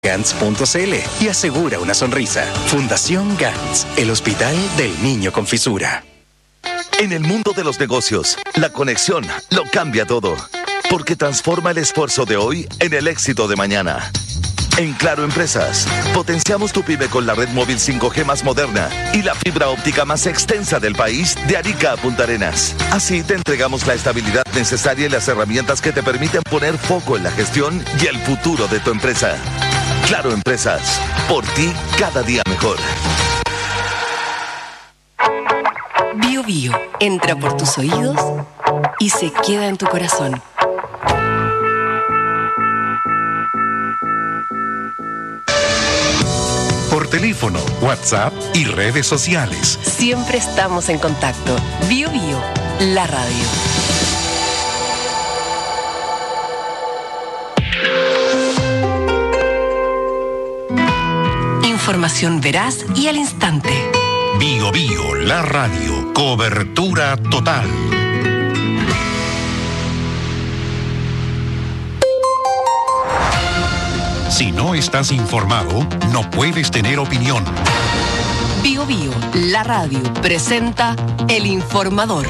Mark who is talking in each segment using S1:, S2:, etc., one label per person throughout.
S1: Gantz.cl y asegura una sonrisa. Fundación Gantz, el hospital del niño con fisura.
S2: En el mundo de los negocios, la conexión lo cambia todo, porque transforma el esfuerzo de hoy en el éxito de mañana. En Claro Empresas, potenciamos tu pyme con la red móvil 5G más moderna y la fibra óptica más extensa del país, de Arica a Punta Arenas. Así te entregamos la estabilidad necesaria y las herramientas que te permiten poner foco en la gestión y el futuro de tu empresa. Claro Empresas, por ti cada día mejor.
S3: Bio Bio entra por tus oídos y se queda en tu corazón.
S4: Por teléfono, WhatsApp y redes sociales.
S3: Siempre estamos en contacto. Bio Bio, la radio. Información veraz y al instante.
S4: Bio Bio, la radio. Cobertura total. Si no estás informado, no puedes tener opinión.
S3: Bio Bio, la radio, presenta El Informador.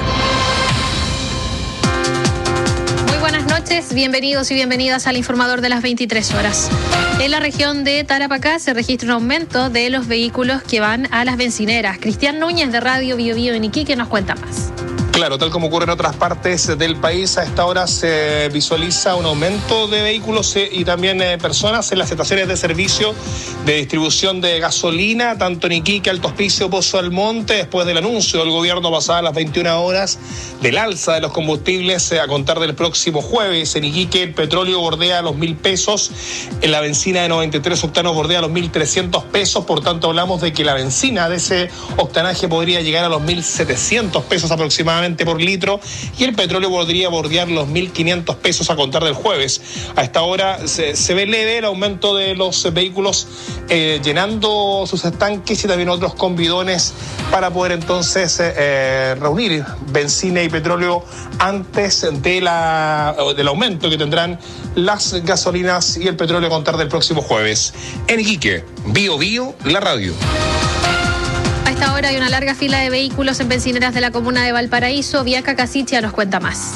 S5: Muy buenas noches, bienvenidos y bienvenidas al Informador de las 23 horas. En la región de Tarapacá se registra un aumento de los vehículos que van a las bencineras. Cristian Núñez de Radio Bio Bio en Iquique nos cuenta más.
S6: Claro, tal como ocurre en otras partes del país, a esta hora se visualiza un aumento de vehículos y también personas en las estaciones de servicio de distribución de gasolina, tanto en Iquique, Alto Hospicio, Pozo Almonte, después del anuncio del gobierno pasada las 21 horas del alza de los combustibles a contar del próximo jueves. En Iquique el petróleo bordea los 1.000 pesos, en la benzina de 93 octanos bordea los 1.300 pesos, por tanto hablamos de que la benzina de ese octanaje podría llegar a los 1.700 pesos aproximadamente por litro, y el petróleo podría bordear los 1.500 pesos a contar del jueves. A esta hora se ve leve el aumento de los vehículos llenando sus estanques y también otros con bidones para poder entonces reunir benzina y petróleo antes del aumento que tendrán las gasolinas y el petróleo a contar del próximo jueves. En Iquique, Bio Bio, la radio.
S5: A esta hora hay una larga fila de vehículos en bencineras de la comuna de Valparaíso. Bianca Casichia nos cuenta más.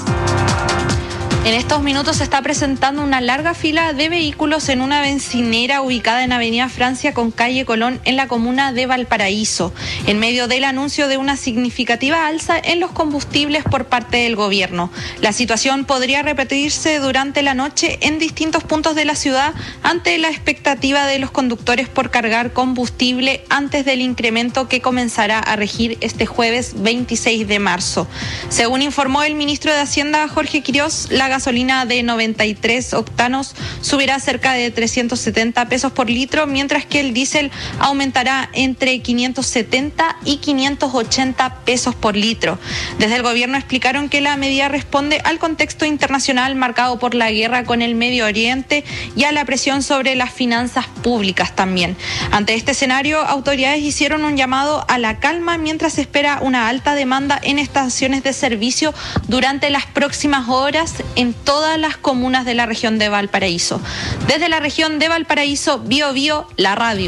S7: En estos minutos se está presentando una larga fila de vehículos en una bencinera ubicada en Avenida Francia con calle Colón en la comuna de Valparaíso, en medio del anuncio de una significativa alza en los combustibles por parte del gobierno. La situación podría repetirse durante la noche en distintos puntos de la ciudad ante la expectativa de los conductores por cargar combustible antes del incremento que comenzará a regir este jueves 26 de marzo. Según informó el ministro de Hacienda, Jorge Quirós, la gasolina de 93 octanos subirá cerca de 370 pesos por litro, mientras que el diésel aumentará entre 570 y 580 pesos por litro. Desde el gobierno explicaron que la medida responde al contexto internacional marcado por la guerra con el Medio Oriente y a la presión sobre las finanzas públicas también. Ante este escenario, autoridades hicieron un llamado a la calma mientras se espera una alta demanda en estaciones de servicio durante las próximas horas en todas las comunas de la región de Valparaíso. Desde la región de Valparaíso, Bio Bio, la radio.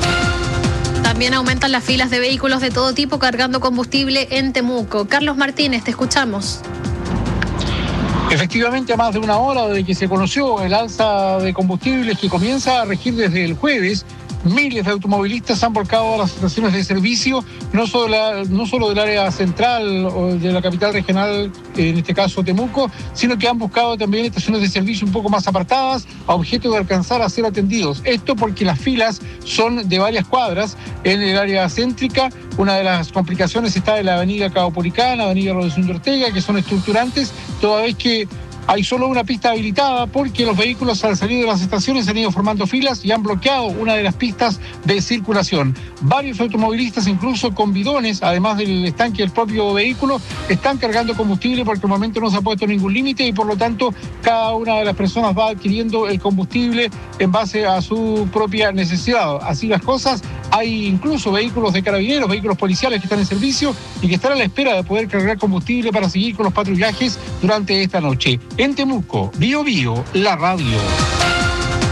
S5: También aumentan las filas de vehículos de todo tipo cargando combustible en Temuco. Carlos Martínez, te escuchamos.
S8: Efectivamente, a más de una hora de que se conoció el alza de combustibles que comienza a regir desde el jueves, miles de automovilistas han volcado a las estaciones de servicio, no solo del área central o de la capital regional, en este caso Temuco, sino que han buscado también estaciones de servicio un poco más apartadas, a objeto de alcanzar a ser atendidos. Esto porque las filas son de varias cuadras en el área céntrica. Una de las complicaciones está en la avenida Caupolicán, avenida Rodríguez Ortega, que son estructurantes, toda vez que hay solo una pista habilitada porque los vehículos al salir de las estaciones han ido formando filas y han bloqueado una de las pistas de circulación. Varios automovilistas, incluso con bidones, además del estanque del propio vehículo, están cargando combustible porque al momento no se ha puesto ningún límite y por lo tanto cada una de las personas va adquiriendo el combustible en base a su propia necesidad. Así las cosas, hay incluso vehículos de carabineros, vehículos policiales que están en servicio y que están a la espera de poder cargar combustible para seguir con los patrullajes durante esta noche. En Temuco, Bio Bio, la radio.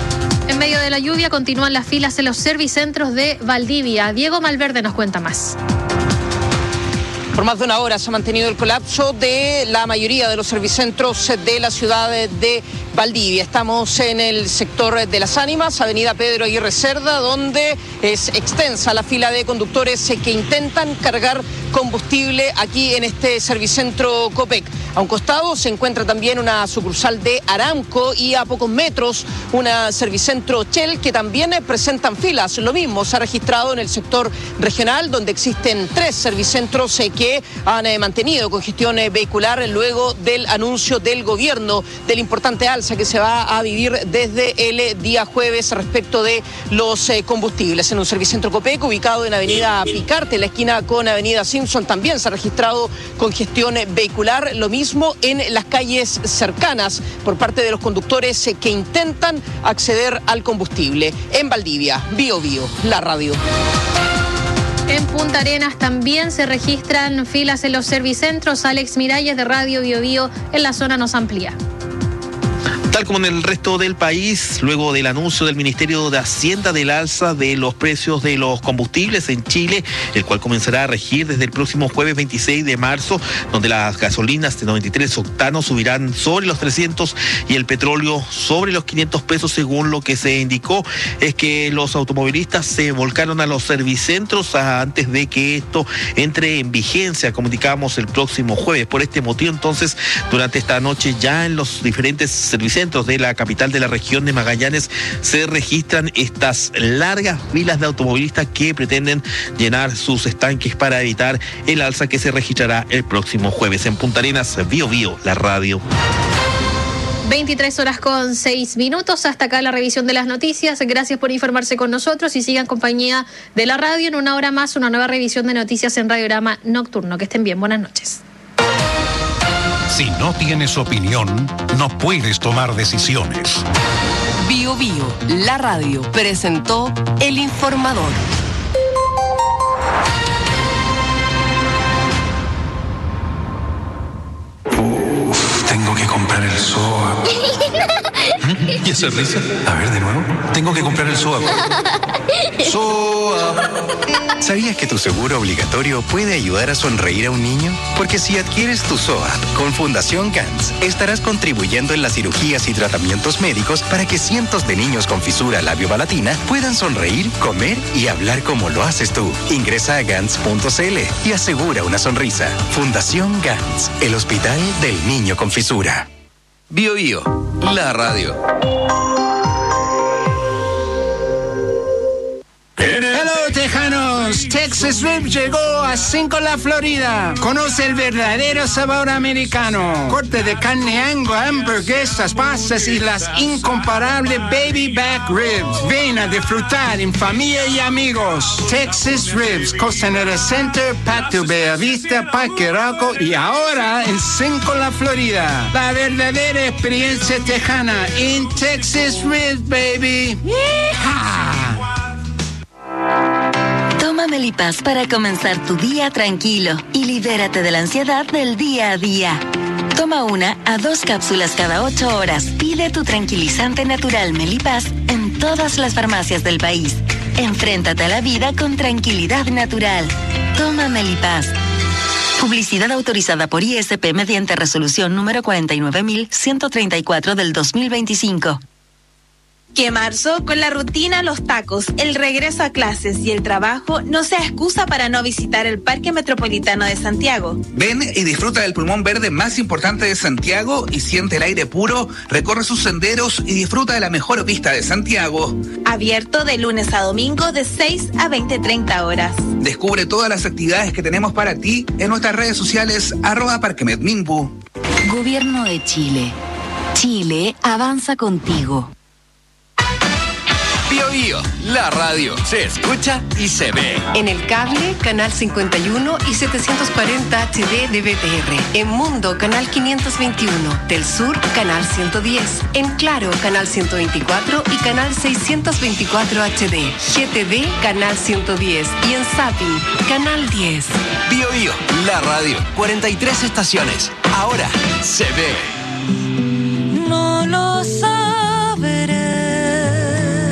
S5: En medio de la lluvia continúan las filas en los servicentros de Valdivia. Diego Malverde nos cuenta más.
S9: Por más de una hora se ha mantenido el colapso de la mayoría de los servicentros de la ciudad de Valdivia. Estamos en el sector de Las Ánimas, avenida Pedro Aguirre Cerda, donde es extensa la fila de conductores que intentan cargar combustible aquí en este servicentro Copec. A un costado se encuentra también una sucursal de Aramco y a pocos metros una servicentro Shell que también presentan filas. Lo mismo se ha registrado en el sector regional, donde existen 3 servicentros que han mantenido congestión vehicular luego del anuncio del gobierno del importante alza que se va a vivir desde el día jueves respecto de los combustibles. En un servicentro Copec ubicado en avenida Picarte, en la esquina con avenida Simpson, también se ha registrado congestión vehicular. Lo mismo en las calles cercanas por parte de los conductores que intentan acceder al combustible. En Valdivia, Bio Bio, la radio.
S5: En Punta Arenas también se registran filas en los servicentros. Alex Miralles de Radio Bio Bio en la zona nos amplía.
S10: Tal como en el resto del país, luego del anuncio del Ministerio de Hacienda del alza de los precios de los combustibles en Chile, el cual comenzará a regir desde el próximo jueves 26 de marzo, donde las gasolinas de 93 octanos subirán sobre los 300 y el petróleo sobre los 500 pesos, según lo que se indicó, es que los automovilistas se volcaron a los servicentros antes de que esto entre en vigencia, como indicábamos, el próximo jueves. Por este motivo, entonces, durante esta noche ya en los diferentes servicentros de la capital de la región de Magallanes se registran estas largas filas de automovilistas que pretenden llenar sus estanques para evitar el alza que se registrará el próximo jueves. En Punta Arenas, Bio Bio, la radio.
S5: 23:06. Hasta acá la revisión de las noticias. Gracias por informarse con nosotros y sigan compañía de la radio. En una hora más, una nueva revisión de noticias en Radiograma Nocturno. Que estén bien. Buenas noches.
S4: Si no tienes opinión, no puedes tomar decisiones.
S3: Bio Bio, la radio, presentó El Informador.
S11: Tengo que comprar el SOA. ¿Y esa risa? A ver, de nuevo. Tengo que comprar el SOA. SOA.
S1: ¿Sabías que tu seguro obligatorio puede ayudar a sonreír a un niño? Porque si adquieres tu SOA con Fundación GANS, estarás contribuyendo en las cirugías y tratamientos médicos para que cientos de niños con fisura labio-palatina puedan sonreír, comer y hablar como lo haces tú. Ingresa a gans.cl y asegura una sonrisa. Fundación GANS, el hospital del niño con fisura.
S12: Bio Bio, la radio.
S13: Hello, tejanos. Texas Rib llegó a Cinco-La, Florida. Conoce el verdadero sabor americano. Corte de carne Angus, hamburguesas, pastas y las incomparables baby back ribs. Ven a disfrutar en familia y amigos. Texas Ribs, Costanera Center, Patio Bellavista, Parque Arauco y ahora en Cinco-La, Florida. La verdadera experiencia tejana en Texas Ribs, baby. ¡Yeehaw!
S14: Toma Melipaz para comenzar tu día tranquilo y libérate de la ansiedad del día a día. Toma 1 a 2 cápsulas cada 8 horas. Pide tu tranquilizante natural Melipaz en todas las farmacias del país. Enfréntate a la vida con tranquilidad natural. Toma Melipaz. Publicidad autorizada por ISP mediante resolución número 49.134 del 2025.
S15: Que marzo, con la rutina, los tacos, el regreso a clases y el trabajo, no sea excusa para no visitar el Parque Metropolitano de Santiago.
S16: Ven y disfruta del pulmón verde más importante de Santiago y siente el aire puro, recorre sus senderos y disfruta de la mejor vista de Santiago.
S15: Abierto de lunes a domingo de 6 a 20:30 horas.
S16: Descubre todas las actividades que tenemos para ti en nuestras redes sociales @parquemetminbu.
S14: Gobierno de Chile. Chile avanza contigo.
S12: Bio Bio, la radio, se escucha y se ve.
S3: En el cable, canal 51 y 740 HD de BTR. En Mundo, canal 521. Del Sur, canal 110. En Claro, canal 124 y canal 624 HD. GTV, canal 110. Y en Zapping, canal 10.
S12: Bio Bio, la radio, 43 estaciones. Ahora se ve.
S17: No lo sabré.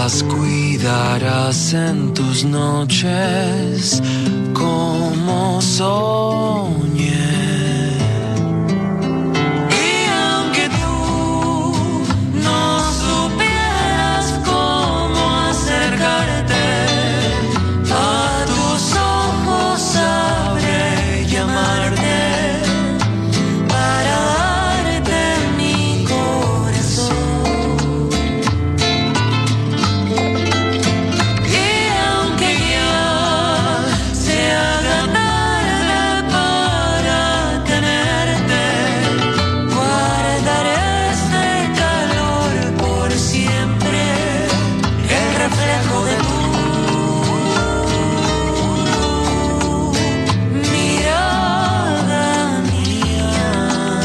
S17: las cuidarás en tus noches como soñé. Y aunque tú no supieras cómo acercarte a tus ojos, sabré llamarte para darte mi corazón. Y aunque ya se haga tarde para tenerte, guardaré este calor por siempre, el reflejo de tu mirada mía.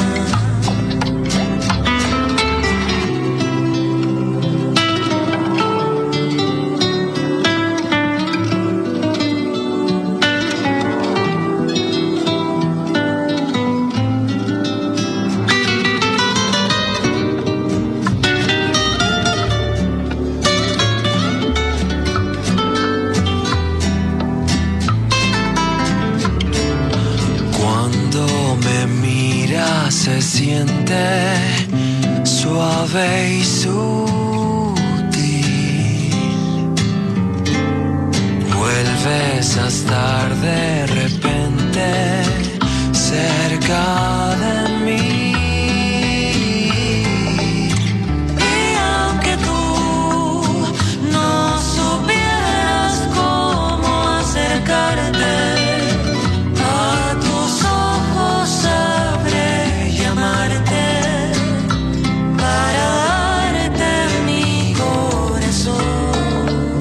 S17: Cuando me miras se siente suave y sutil. Vuelves a estar de repente cerca de mí. Y aunque tú no supieras cómo acercarte a tus ojos, sabré llamarte para darte mi corazón.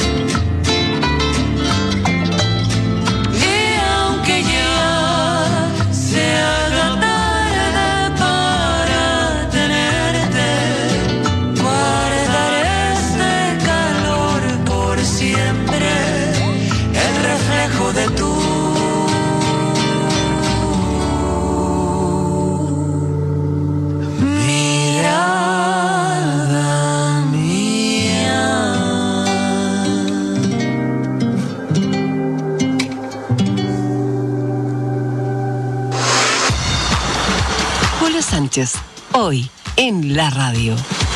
S17: Y aunque ya se haga tarde para tenerte, guardaré este calor por siempre, el reflejo de tu mirada mía.
S3: Julio Sánchez, hoy en la radio.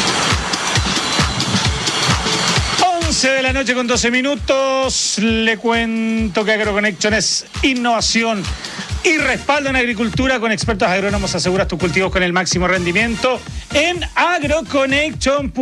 S8: 11 de la noche con 12 minutos. Le cuento que AgroConnection es innovación y respaldo en agricultura. Con expertos agrónomos aseguras tus cultivos con el máximo rendimiento en agroconnection.cl.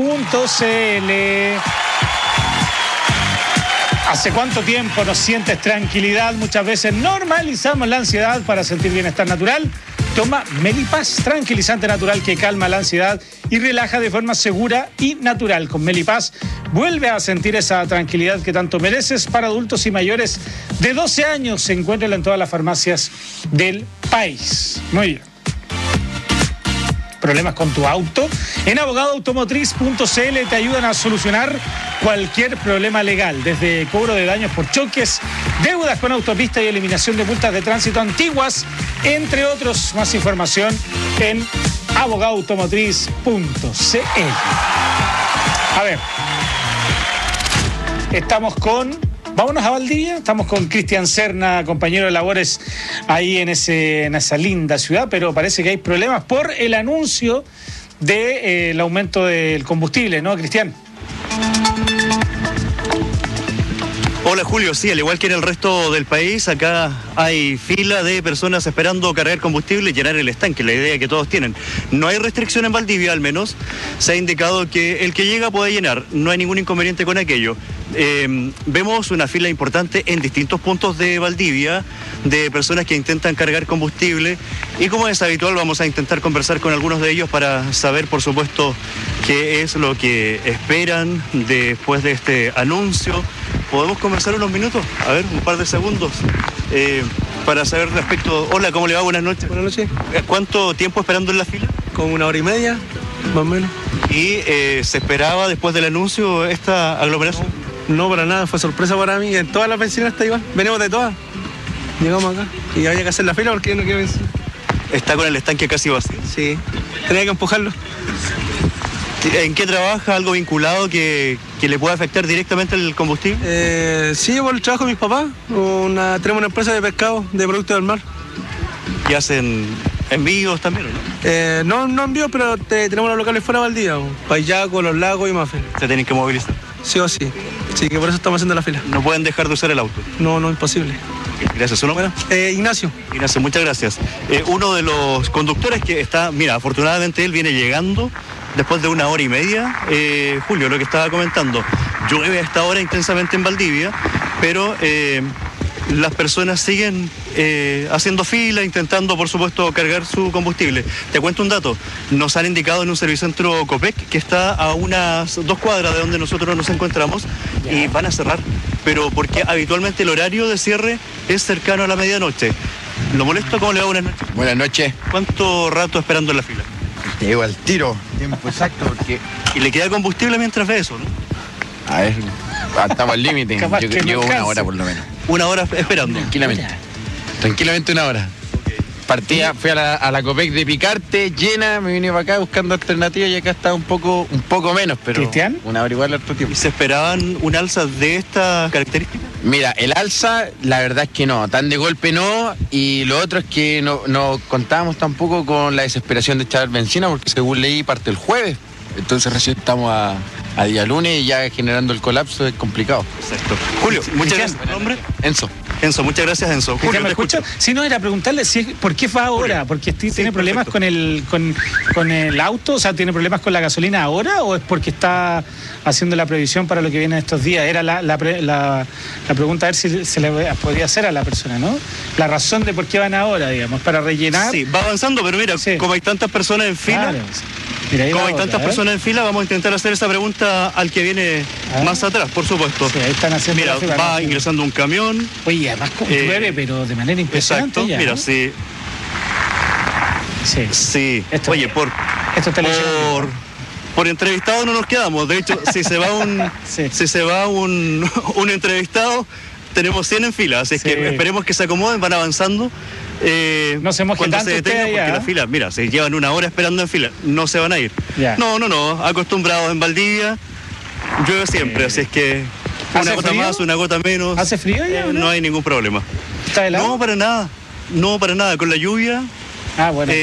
S8: ¿Hace cuánto tiempo nos sientes tranquilidad? Muchas veces normalizamos la ansiedad para sentir bienestar natural. Toma Melipaz, tranquilizante natural que calma la ansiedad y relaja de forma segura y natural. Con Melipaz vuelve a sentir esa tranquilidad que tanto mereces. Para adultos y mayores de 12 años, se encuentra en todas las farmacias del país. Muy bien. ¿Problemas con tu auto? En abogadoautomotriz.cl te ayudan a solucionar cualquier problema legal, desde cobro de daños por choques, deudas con autopista y eliminación de multas de tránsito antiguas, entre otros. Más información en abogadoautomotriz.cl. A ver, estamos con... Vámonos a Valdivia, estamos con Cristian Serna, compañero de labores ahí en esa linda ciudad, pero parece que hay problemas por el anuncio del aumento del combustible, ¿no, Cristian?
S18: Hola Julio, sí, al igual que en el resto del país, acá hay fila de personas esperando cargar combustible y llenar el estanque, la idea que todos tienen. No hay restricción en Valdivia, al menos. Se ha indicado que el que llega puede llenar, no hay ningún inconveniente con aquello. Vemos una fila importante en distintos puntos de Valdivia de personas que intentan cargar combustible y, como es habitual, vamos a intentar conversar con algunos de ellos para saber, por supuesto, qué es lo que esperan después de este anuncio. ¿Podemos conversar unos minutos? A ver, un par de segundos. Para saber respecto... Hola, ¿cómo le va? Buenas noches.
S19: Buenas noches.
S18: ¿Cuánto tiempo esperando en la fila?
S19: Como 1 hora y media, más o menos.
S18: ¿Y se esperaba después del anuncio esta aglomeración?
S19: No, para nada, fue sorpresa para mí. En todas las bencinas está igual. Venimos de todas. Llegamos acá y había que hacer la fila porque no quiero vencer.
S18: ¿Está con el estanque casi vacío?
S19: Sí, tenía que empujarlo.
S18: ¿En qué trabaja? ¿Algo vinculado que le pueda afectar directamente el combustible?
S19: Sí, por el trabajo de mis papás. Tenemos una empresa de pescado, de productos del mar.
S18: ¿Y hacen envíos también, no?
S19: No envíos, pero tenemos los locales fuera de Valdivia, Payaco, Los Lagos y Mafel.
S18: ¿Se tienen que movilizar?
S19: Sí o sí. Sí, que por eso estamos haciendo la fila.
S18: ¿No pueden dejar de usar el auto?
S19: No, imposible.
S18: Gracias. ¿Su nombre?
S19: Ignacio.
S18: Ignacio, muchas gracias. Uno de los conductores que está, mira, afortunadamente él viene llegando después de 1 hora y media. Julio, lo que estaba comentando, llueve a esta hora intensamente en Valdivia, pero las personas siguen haciendo fila, intentando, por supuesto, cargar su combustible. Te cuento un dato. Nos han indicado en un servicentro Copec que está a unas 2 cuadras de donde nosotros nos encontramos y van a cerrar, pero porque habitualmente el horario de cierre es cercano a la medianoche. ¿Lo molesto? ¿Cómo le va? Buenas noches.
S20: Buenas noches.
S18: ¿Cuánto rato esperando en la fila?
S20: Te llevo al tiro, tiempo exacto, porque...
S18: ¿Y le queda combustible mientras ve eso, no?
S20: A ver, estamos al límite.
S18: Capaz
S20: Yo
S18: que
S20: llevo
S18: no
S20: 1 hora por lo menos.
S18: 1 hora esperando.
S20: Tranquilamente 1 hora. Partía, fui a la Copec de Picarte, llena, me vine para acá buscando alternativas y acá está un poco menos, pero...
S18: ¿Cristian?
S20: 1 hora igual harto tiempo.
S18: ¿Y se esperaban un alza de estas características?
S20: Mira, el alza, la verdad es que no, tan de golpe no, y lo otro es que no contábamos tampoco con la desesperación de echar benzina, porque según leí parte el jueves, entonces recién estamos a día lunes y ya generando el colapso es complicado.
S18: Exacto. Julio, muchas gracias. ¿Nombre? Enzo, muchas gracias, Enzo. Julio,
S21: ¿me escucha? Si no, era preguntarle por qué fue ahora, porque tiene problemas con el auto, o sea, ¿tiene problemas con la gasolina ahora o es porque está haciendo la previsión para lo que viene estos días? Era la pregunta, a ver si se le podía hacer a la persona, ¿no? La razón de por qué van ahora, digamos, para rellenar.
S18: Sí, va avanzando, pero mira, como hay tantas personas en fila,
S21: claro, mira,
S18: como hay tantas personas en fila, vamos a intentar hacer esa pregunta al que viene más atrás, por supuesto.
S21: Sí, ahí están haciendo.
S18: Mira, va ingresando un camión.
S21: Oye, además llueve, pero de manera impresionante.
S18: Exacto,
S21: ya,
S18: mira,
S21: ¿no?
S18: sí. Oye, por entrevistado no nos quedamos. De hecho, si se va un entrevistado, tenemos 100 en fila, así que esperemos que se acomoden, van avanzando.
S21: No se moje
S18: cuando
S21: tanto
S18: se detengan,
S21: usted allá,
S18: porque la fila, mira, se llevan 1 hora esperando en fila, no se van a ir.
S21: Ya.
S18: No, acostumbrados en Valdivia, llueve siempre, así es que una gota más, una gota menos.
S21: ¿Hace frío ya?
S18: No hay ningún problema.
S21: ¿Está helado?
S18: No, para nada, con la lluvia.
S21: Bueno.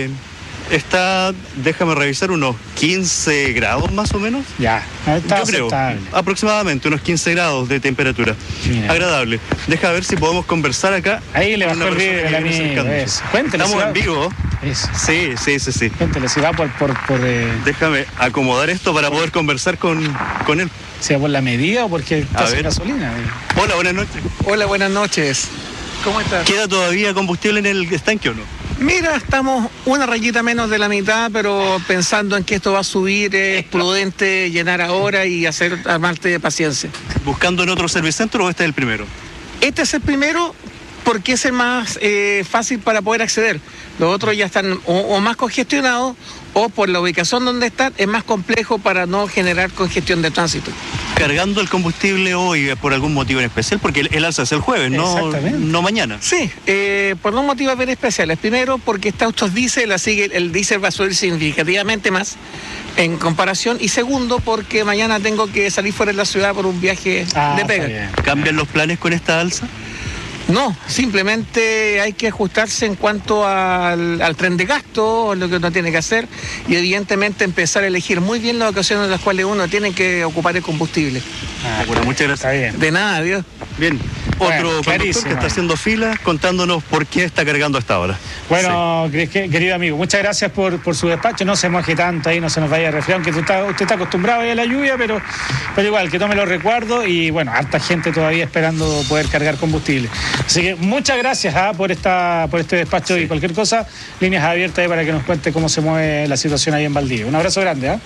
S18: Está, déjame revisar, unos 15 grados más o menos.
S21: Ya, está
S18: yo creo, aproximadamente unos 15 grados de temperatura. Mira. Agradable. Deja ver si podemos conversar acá.
S21: Ahí le bajó el vídeo al amigo. Cuéntele.
S18: Estamos en vivo.
S21: Eso.
S18: Sí.
S21: Cuéntele si va por
S18: Déjame acomodar esto para poder conversar con él.
S21: ¿Si va por la medida o porque está sin gasolina?
S18: Hola, buenas noches.
S22: Hola, buenas noches. ¿Cómo estás?
S18: ¿Queda todavía combustible en el estanque o no?
S22: Mira, estamos una rayita menos de la mitad, pero pensando en que esto va a subir, es prudente llenar ahora y armarte de paciencia.
S18: ¿Buscando en otro servicentro o este es el primero?
S22: Este es el primero porque es el más fácil para poder acceder. Los otros ya están o más congestionados o por la ubicación donde están es más complejo para no generar congestión de tránsito.
S18: ¿Cargando el combustible hoy por algún motivo en especial? Porque el alza es el jueves, no mañana.
S22: Sí, por dos motivos bien especiales. Primero, porque está autos diésel, así que el diésel va a subir significativamente más en comparación. Y segundo, porque mañana tengo que salir fuera de la ciudad por un viaje de pega.
S18: ¿Cambian los planes con esta alza?
S22: No, simplemente hay que ajustarse en cuanto al tren de gasto, lo que uno tiene que hacer, y evidentemente empezar a elegir muy bien las ocasiones en las cuales uno tiene que ocupar el combustible.
S18: Bueno, muchas gracias.
S21: Está bien.
S22: De nada, adiós.
S18: Bien, otro conductor que está haciendo fila contándonos por qué está cargando hasta ahora.
S21: Bueno, querido amigo, muchas gracias por su despacho. No se moje tanto ahí, no se nos vaya a resfriar, aunque usted está acostumbrado a la lluvia, pero igual, que tome los recuerdos y bueno, harta gente todavía esperando poder cargar combustible. Así que muchas gracias por este despacho y cualquier cosa, líneas abiertas ahí para que nos cuente cómo se mueve la situación ahí en Valdivia. Un abrazo grande.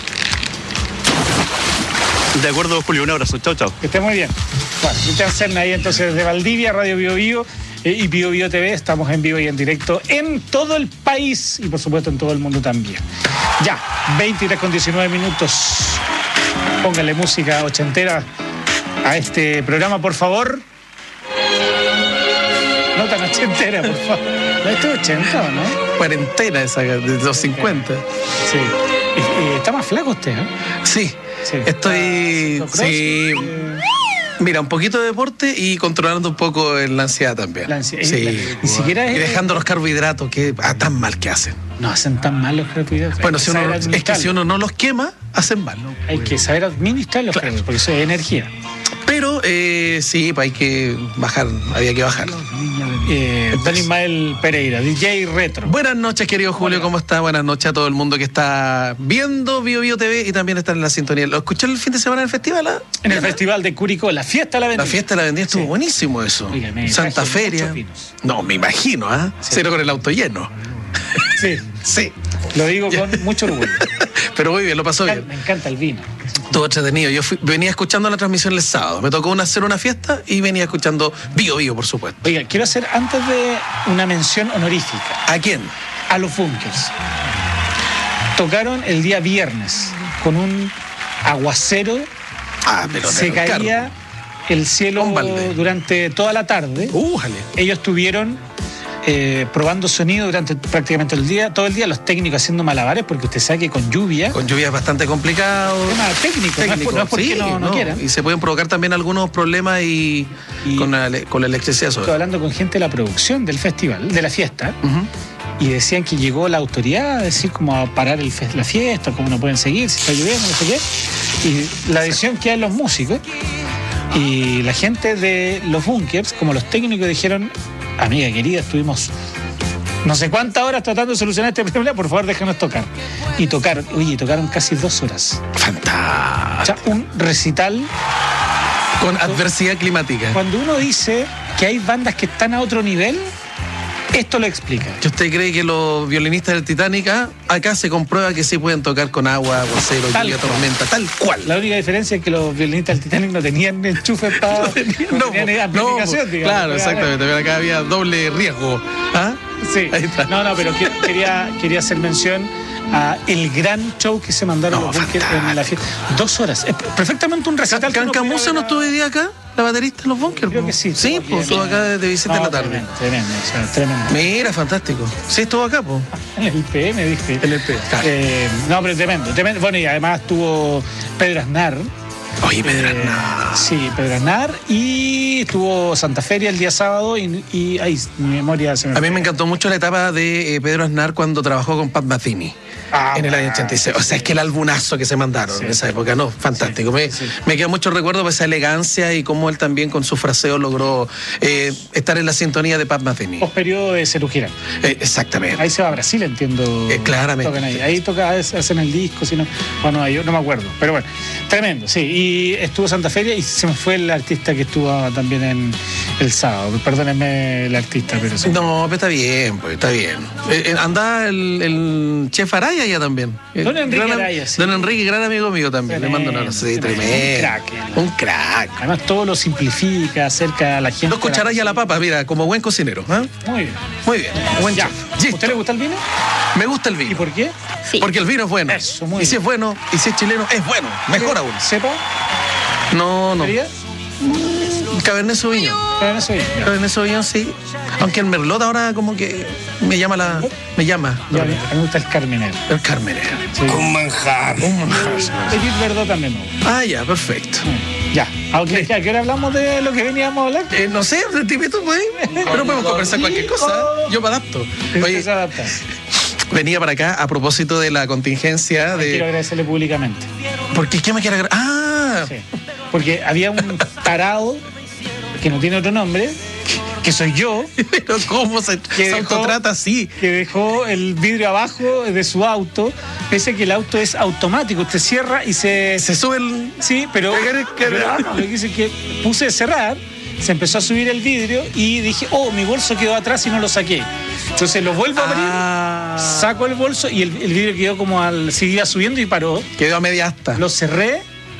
S18: De acuerdo, Julio, un abrazo. Chao.
S21: Que esté muy bien. Bueno, Cristian Serna ahí entonces desde Valdivia, Radio Bio Bio y Bio Bio TV. Estamos en vivo y en directo en todo el país y por supuesto en todo el mundo también. Ya, 23:19. Póngale música ochentera a este programa, por favor. No tan ochentera, por favor. ¿No es 80 o no?
S22: Cuarentena esa de los 50.
S21: Sí. Está más flaco usted, ¿eh?
S2: Sí. Estoy... Sí. Mira, un poquito de deporte y controlando un poco la ansiedad también. Sí.
S21: Ni siquiera
S2: y dejando los carbohidratos que tan mal que hacen.
S21: No hacen tan mal los carbohidratos.
S2: Bueno, es que si uno no los quema, hacen mal.
S21: Hay que saber administrar los carbohidratos, porque eso es energía.
S2: Pero sí, hay que bajar, había que bajar.
S21: Don Ismael Pereira, DJ Retro.
S2: Buenas noches, querido Julio, ¿cómo está? Buenas noches a todo el mundo que está viendo Bio Bio TV y también está en la sintonía. ¿Lo escuché el fin de semana en el festival?
S21: En el Festival de Curicó, la fiesta de la vendía.
S2: La fiesta de la vendía estuvo buenísimo eso.
S21: Oígame,
S2: Santa Feria. No, me imagino, Cero con el auto lleno.
S21: Sí.
S2: Sí.
S21: Lo digo con mucho orgullo.
S2: Pero muy bien, lo pasó bien.
S21: Me encanta el vino.
S2: Estuvo entretenido. Yo venía escuchando la transmisión el sábado. Me tocó hacer una fiesta y venía escuchando Bio Bio, por supuesto.
S21: Oiga, quiero hacer antes de una mención honorífica.
S2: ¿A quién?
S21: A los Bunkers. Tocaron el día viernes con un aguacero.
S2: Pero
S21: se caía el cielo durante toda la tarde. Ellos tuvieron probando sonido durante prácticamente todo el día, los técnicos haciendo malabares, porque usted sabe que con lluvia
S2: es bastante complicado.
S21: Tema técnico. No es porque no quieran.
S2: Y se pueden provocar también algunos problemas y con la electricidad.
S21: Estoy hablando con gente de la producción del festival, de la fiesta, y decían que llegó la autoridad a decir como a parar la fiesta, como no pueden seguir, si está lloviendo, no sé qué. Y la decisión queda en los músicos. Y la gente de los Bunkers, como los técnicos, dijeron: amiga querida, estuvimos no sé cuántas horas tratando de solucionar este problema, por favor déjanos tocar. Y tocaron casi 2 horas.
S2: Fantástico.
S21: O sea, un recital
S2: con adversidad climática.
S21: Cuando uno dice que hay bandas que están a otro nivel, esto lo explica.
S2: ¿Y usted cree que los violinistas del Titanic acá se comprueba que sí pueden tocar con agua, aguacero, lluvia, tormenta, tal cual?
S21: La única diferencia es que los violinistas del Titanic no tenían enchufes para... No tenían amplificación, digamos.
S2: Claro, exactamente, pero acá había doble riesgo.
S21: Sí. No, pero quería hacer mención a el gran show que se mandaron los Bunkers en la fiesta. 2 horas. Es perfectamente un recital.
S2: ¿Cancamusa no estuvo hoy día acá? ¿La baterista en los Bunkers?
S21: Creo que sí.
S2: Sí, pues estuvo acá desde visita en la tarde.
S21: Tremendo.
S2: Mira, fantástico. Sí, estuvo acá, pues.
S21: En el PM, dije.
S2: En el PM.
S21: No, pero tremendo. Bueno, y además estuvo Pedro Aznar.
S2: Oye, Pedro Aznar.
S21: Sí, Pedro Aznar. Y estuvo Santa Feria el día sábado y ahí mi memoria se me...
S2: A mí me encantó mucho la etapa de Pedro Aznar cuando trabajó con Pat Metheny. En el año 86. O sea, es que el albumazo que se mandaron en esa época, ¿no? Fantástico. Me queda mucho recuerdo por esa elegancia y cómo él también con su fraseo logró estar en la sintonía de Pat Metheny.
S21: Post-periodo de Cerú Girán.
S2: Exactamente.
S21: Ahí se va a Brasil, entiendo.
S2: Claramente.
S21: Ahí hacen el disco, si no, bueno, yo no me acuerdo. Pero bueno, tremendo, sí. Y estuvo Santa Feria y se me fue el artista que estuvo también en el sábado. Perdónenme el artista, pero sí.
S2: No, pero está bien, pues, está bien. Anda el chef Araya ya también.
S21: Don Enrique Araya, sí.
S2: Don Enrique, gran amigo mío también. Le mando un abrazo. Tremendo. Un crack.
S21: Además todo lo simplifica, acerca a la gente.
S2: 2 cucharadas a la papa, mira, como buen cocinero.
S21: Muy bien.
S2: Muy bien. Buen chef.
S21: ¿A usted le gusta el vino?
S2: Me gusta el vino.
S21: ¿Y por qué?
S2: Sí. Porque el vino es bueno.
S21: Eso, muy
S2: y si es bueno, y si es chileno, es bueno. Mejor aún.
S21: ¿Sepa?
S2: No. Cabernet Sauvignon. Cabernet Sauvignon, sí. Aunque el Merlot ahora como que me llama.
S21: Ya, me gusta el Carmenère.
S2: El Carmenère.
S21: Sí.
S2: Un manjar.
S21: Petit Verdot también.
S2: Ya, perfecto.
S21: Ya. ¿A qué hora hablamos de lo que veníamos a hablar?
S2: No sé, tipito, pues. Pero podemos conversar cualquier cosa. Yo me adapto.
S21: Oye, se adapta.
S2: Venía para acá a propósito de la contingencia de...
S21: Quiero agradecerle públicamente.
S2: ¿Por qué? ¿Qué me quiere agradecer?
S21: Sí. Porque había un tarado que no tiene otro nombre, que soy yo.
S2: Pero ¿cómo se autotrata así?
S21: Que dejó el vidrio abajo de su auto, pese a que el auto es automático. Usted cierra y se sube el... Sí, pero lo que hice es que puse cerrar, se empezó a subir el vidrio y dije, mi bolso quedó atrás y no lo saqué. Entonces lo vuelvo a abrir, saco el bolso y el vidrio quedó como seguía subiendo y paró.
S2: Quedó a media asta.
S21: Lo cerré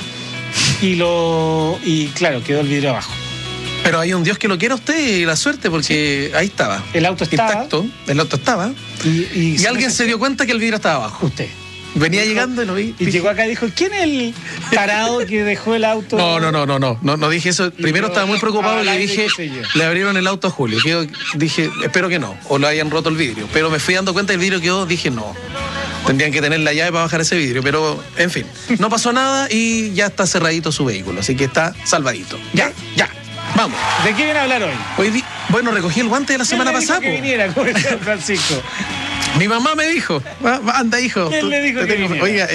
S21: y claro, quedó el vidrio abajo.
S2: Pero hay un Dios que lo quiera a usted y la suerte, porque ahí estaba.
S21: El auto estaba.
S2: Intacto, el auto estaba. Y alguien se dio cuenta que el vidrio estaba abajo.
S21: Usted.
S2: Venía llegando y lo vi.
S21: Y llegó acá y dijo, ¿quién es el tarado que dejó el auto?
S2: No dije eso. Primero estaba muy preocupado y le dije, le abrieron el auto a Julio. Yo dije, espero que no, o lo hayan roto el vidrio. Pero me fui dando cuenta del vidrio quedó, dije, no. Tendrían que tener la llave para bajar ese vidrio, pero en fin, no pasó nada y ya está cerradito su vehículo, así que está salvadito. Ya. Vamos.
S21: ¿De qué viene a hablar hoy?
S2: Bueno, recogí el guante de la semana pasada.
S21: Que viniera, como decía Francisco.
S2: Mi mamá me dijo, anda hijo.
S21: ¿Quién le dijo que viniera?
S2: Oiga,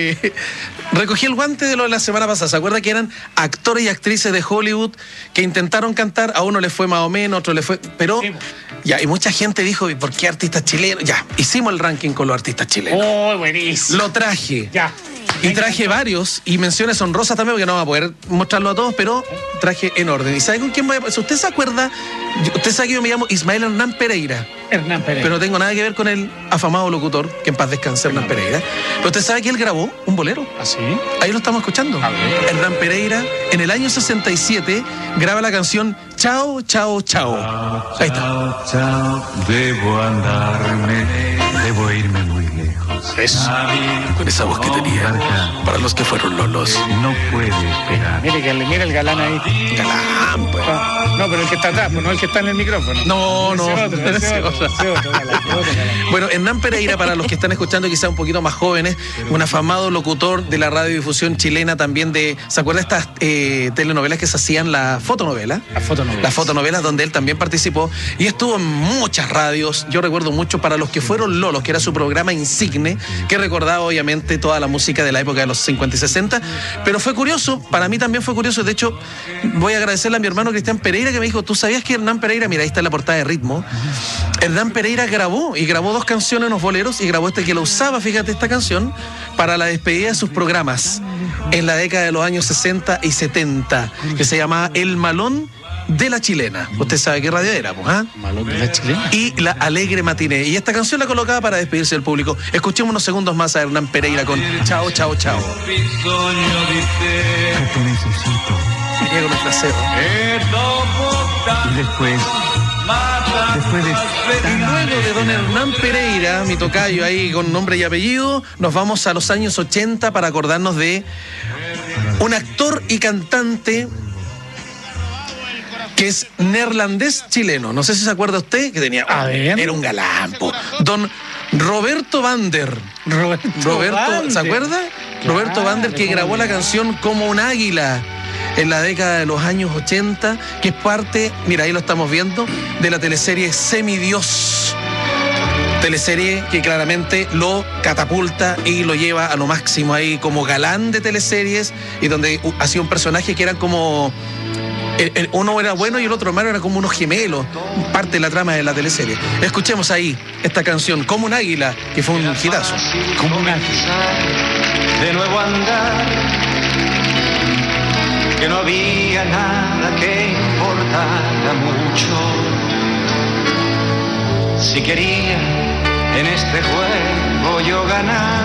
S2: recogí el guante de lo de la semana pasada. ¿Se acuerda que eran actores y actrices de Hollywood que intentaron cantar? A uno le fue más o menos, a otro le fue... Pero, ya, y mucha gente dijo, ¿y por qué artistas chilenos? Ya, hicimos el ranking con los artistas chilenos.
S21: Oh, buenísimo.
S2: Lo traje.
S21: Ya.
S2: Y traje varios, y menciones honrosas también, porque no vamos a poder mostrarlo a todos, pero traje en orden. ¿Y sabe con quién voy a...? Si usted se acuerda, usted sabe que yo me llamo Ismael Hernán Pereira. Pero no tengo nada que ver con el afamado locutor, que en paz descanse, Hernán Pereira. Pero usted sabe que él grabó un bolero.
S21: ¿Ah, sí?
S2: Ahí lo estamos escuchando. Hernán Pereira, en el año 67, graba la canción Chao, Chao, Chao. Ahí está.
S11: Chao, debo andarme, debo irme muy lejos.
S2: Eso. Con esa voz que tenía. Para los que fueron lolos.
S11: No puede esperar.
S21: Mira el galán ahí.
S2: Galán, pues.
S21: No, pero el que está atrás, pues, no el que está en el micrófono.
S2: No.
S21: Ese otro galán.
S2: Bueno, Hernán Pereira, para los que están escuchando quizá un poquito más jóvenes, un afamado locutor de la radiodifusión chilena también de... ¿Se acuerda de estas telenovelas que se hacían? La fotonovela. Las fotonovelas donde él también participó y estuvo en muchas radios. Yo recuerdo mucho para los que fueron lolos, que era su programa insigne, que recordaba obviamente toda la música de la época de los 50 y 60, pero fue curioso, para mí también fue curioso. De hecho, voy a agradecerle a mi hermano Cristian Pereira, que me dijo, ¿tú sabías que Hernán Pereira, mira, ahí está la portada de Ritmo, Hernán Pereira grabó 2 canciones, unos boleros, y grabó que lo usaba, fíjate, esta canción para la despedida de sus programas en la década de los años 60 y 70, que se llamaba El Malón de la Chilena. Usted sabe qué radio era, pues, ¿ah?
S21: Malón de la Chilena.
S2: Y la Alegre Matiné. Y esta canción la colocaba para despedirse del público. Escuchemos unos segundos más a Hernán Pereira con Chao, Chao, Chao.
S11: Te necesito.
S2: Venía con el trasero.
S11: Y después de...
S2: Y luego de don Hernán Pereira, mi tocayo ahí con nombre y apellido, nos vamos a los años 80 para acordarnos de un actor y cantante que es neerlandés chileno. No sé si se acuerda usted que tenía... Era un galán, po. Don Roberto Vander. Roberto, ¿se acuerda? Claro, Roberto Vander, que grabó la canción Como un águila en la década de los años 80, que es parte, mira, ahí lo estamos viendo, de la teleserie Semidios. Teleserie que claramente lo catapulta y lo lleva a lo máximo ahí como galán de teleseries, y donde hacía un personaje que eran como... uno era bueno y el otro malo, era como unos gemelos, parte de la trama de la teleserie. Escuchemos ahí esta canción, Como un águila, que fue un hitazo.
S21: Como un águila.
S17: De nuevo andar, que no había nada que importara mucho. Si quería en este juego yo ganar.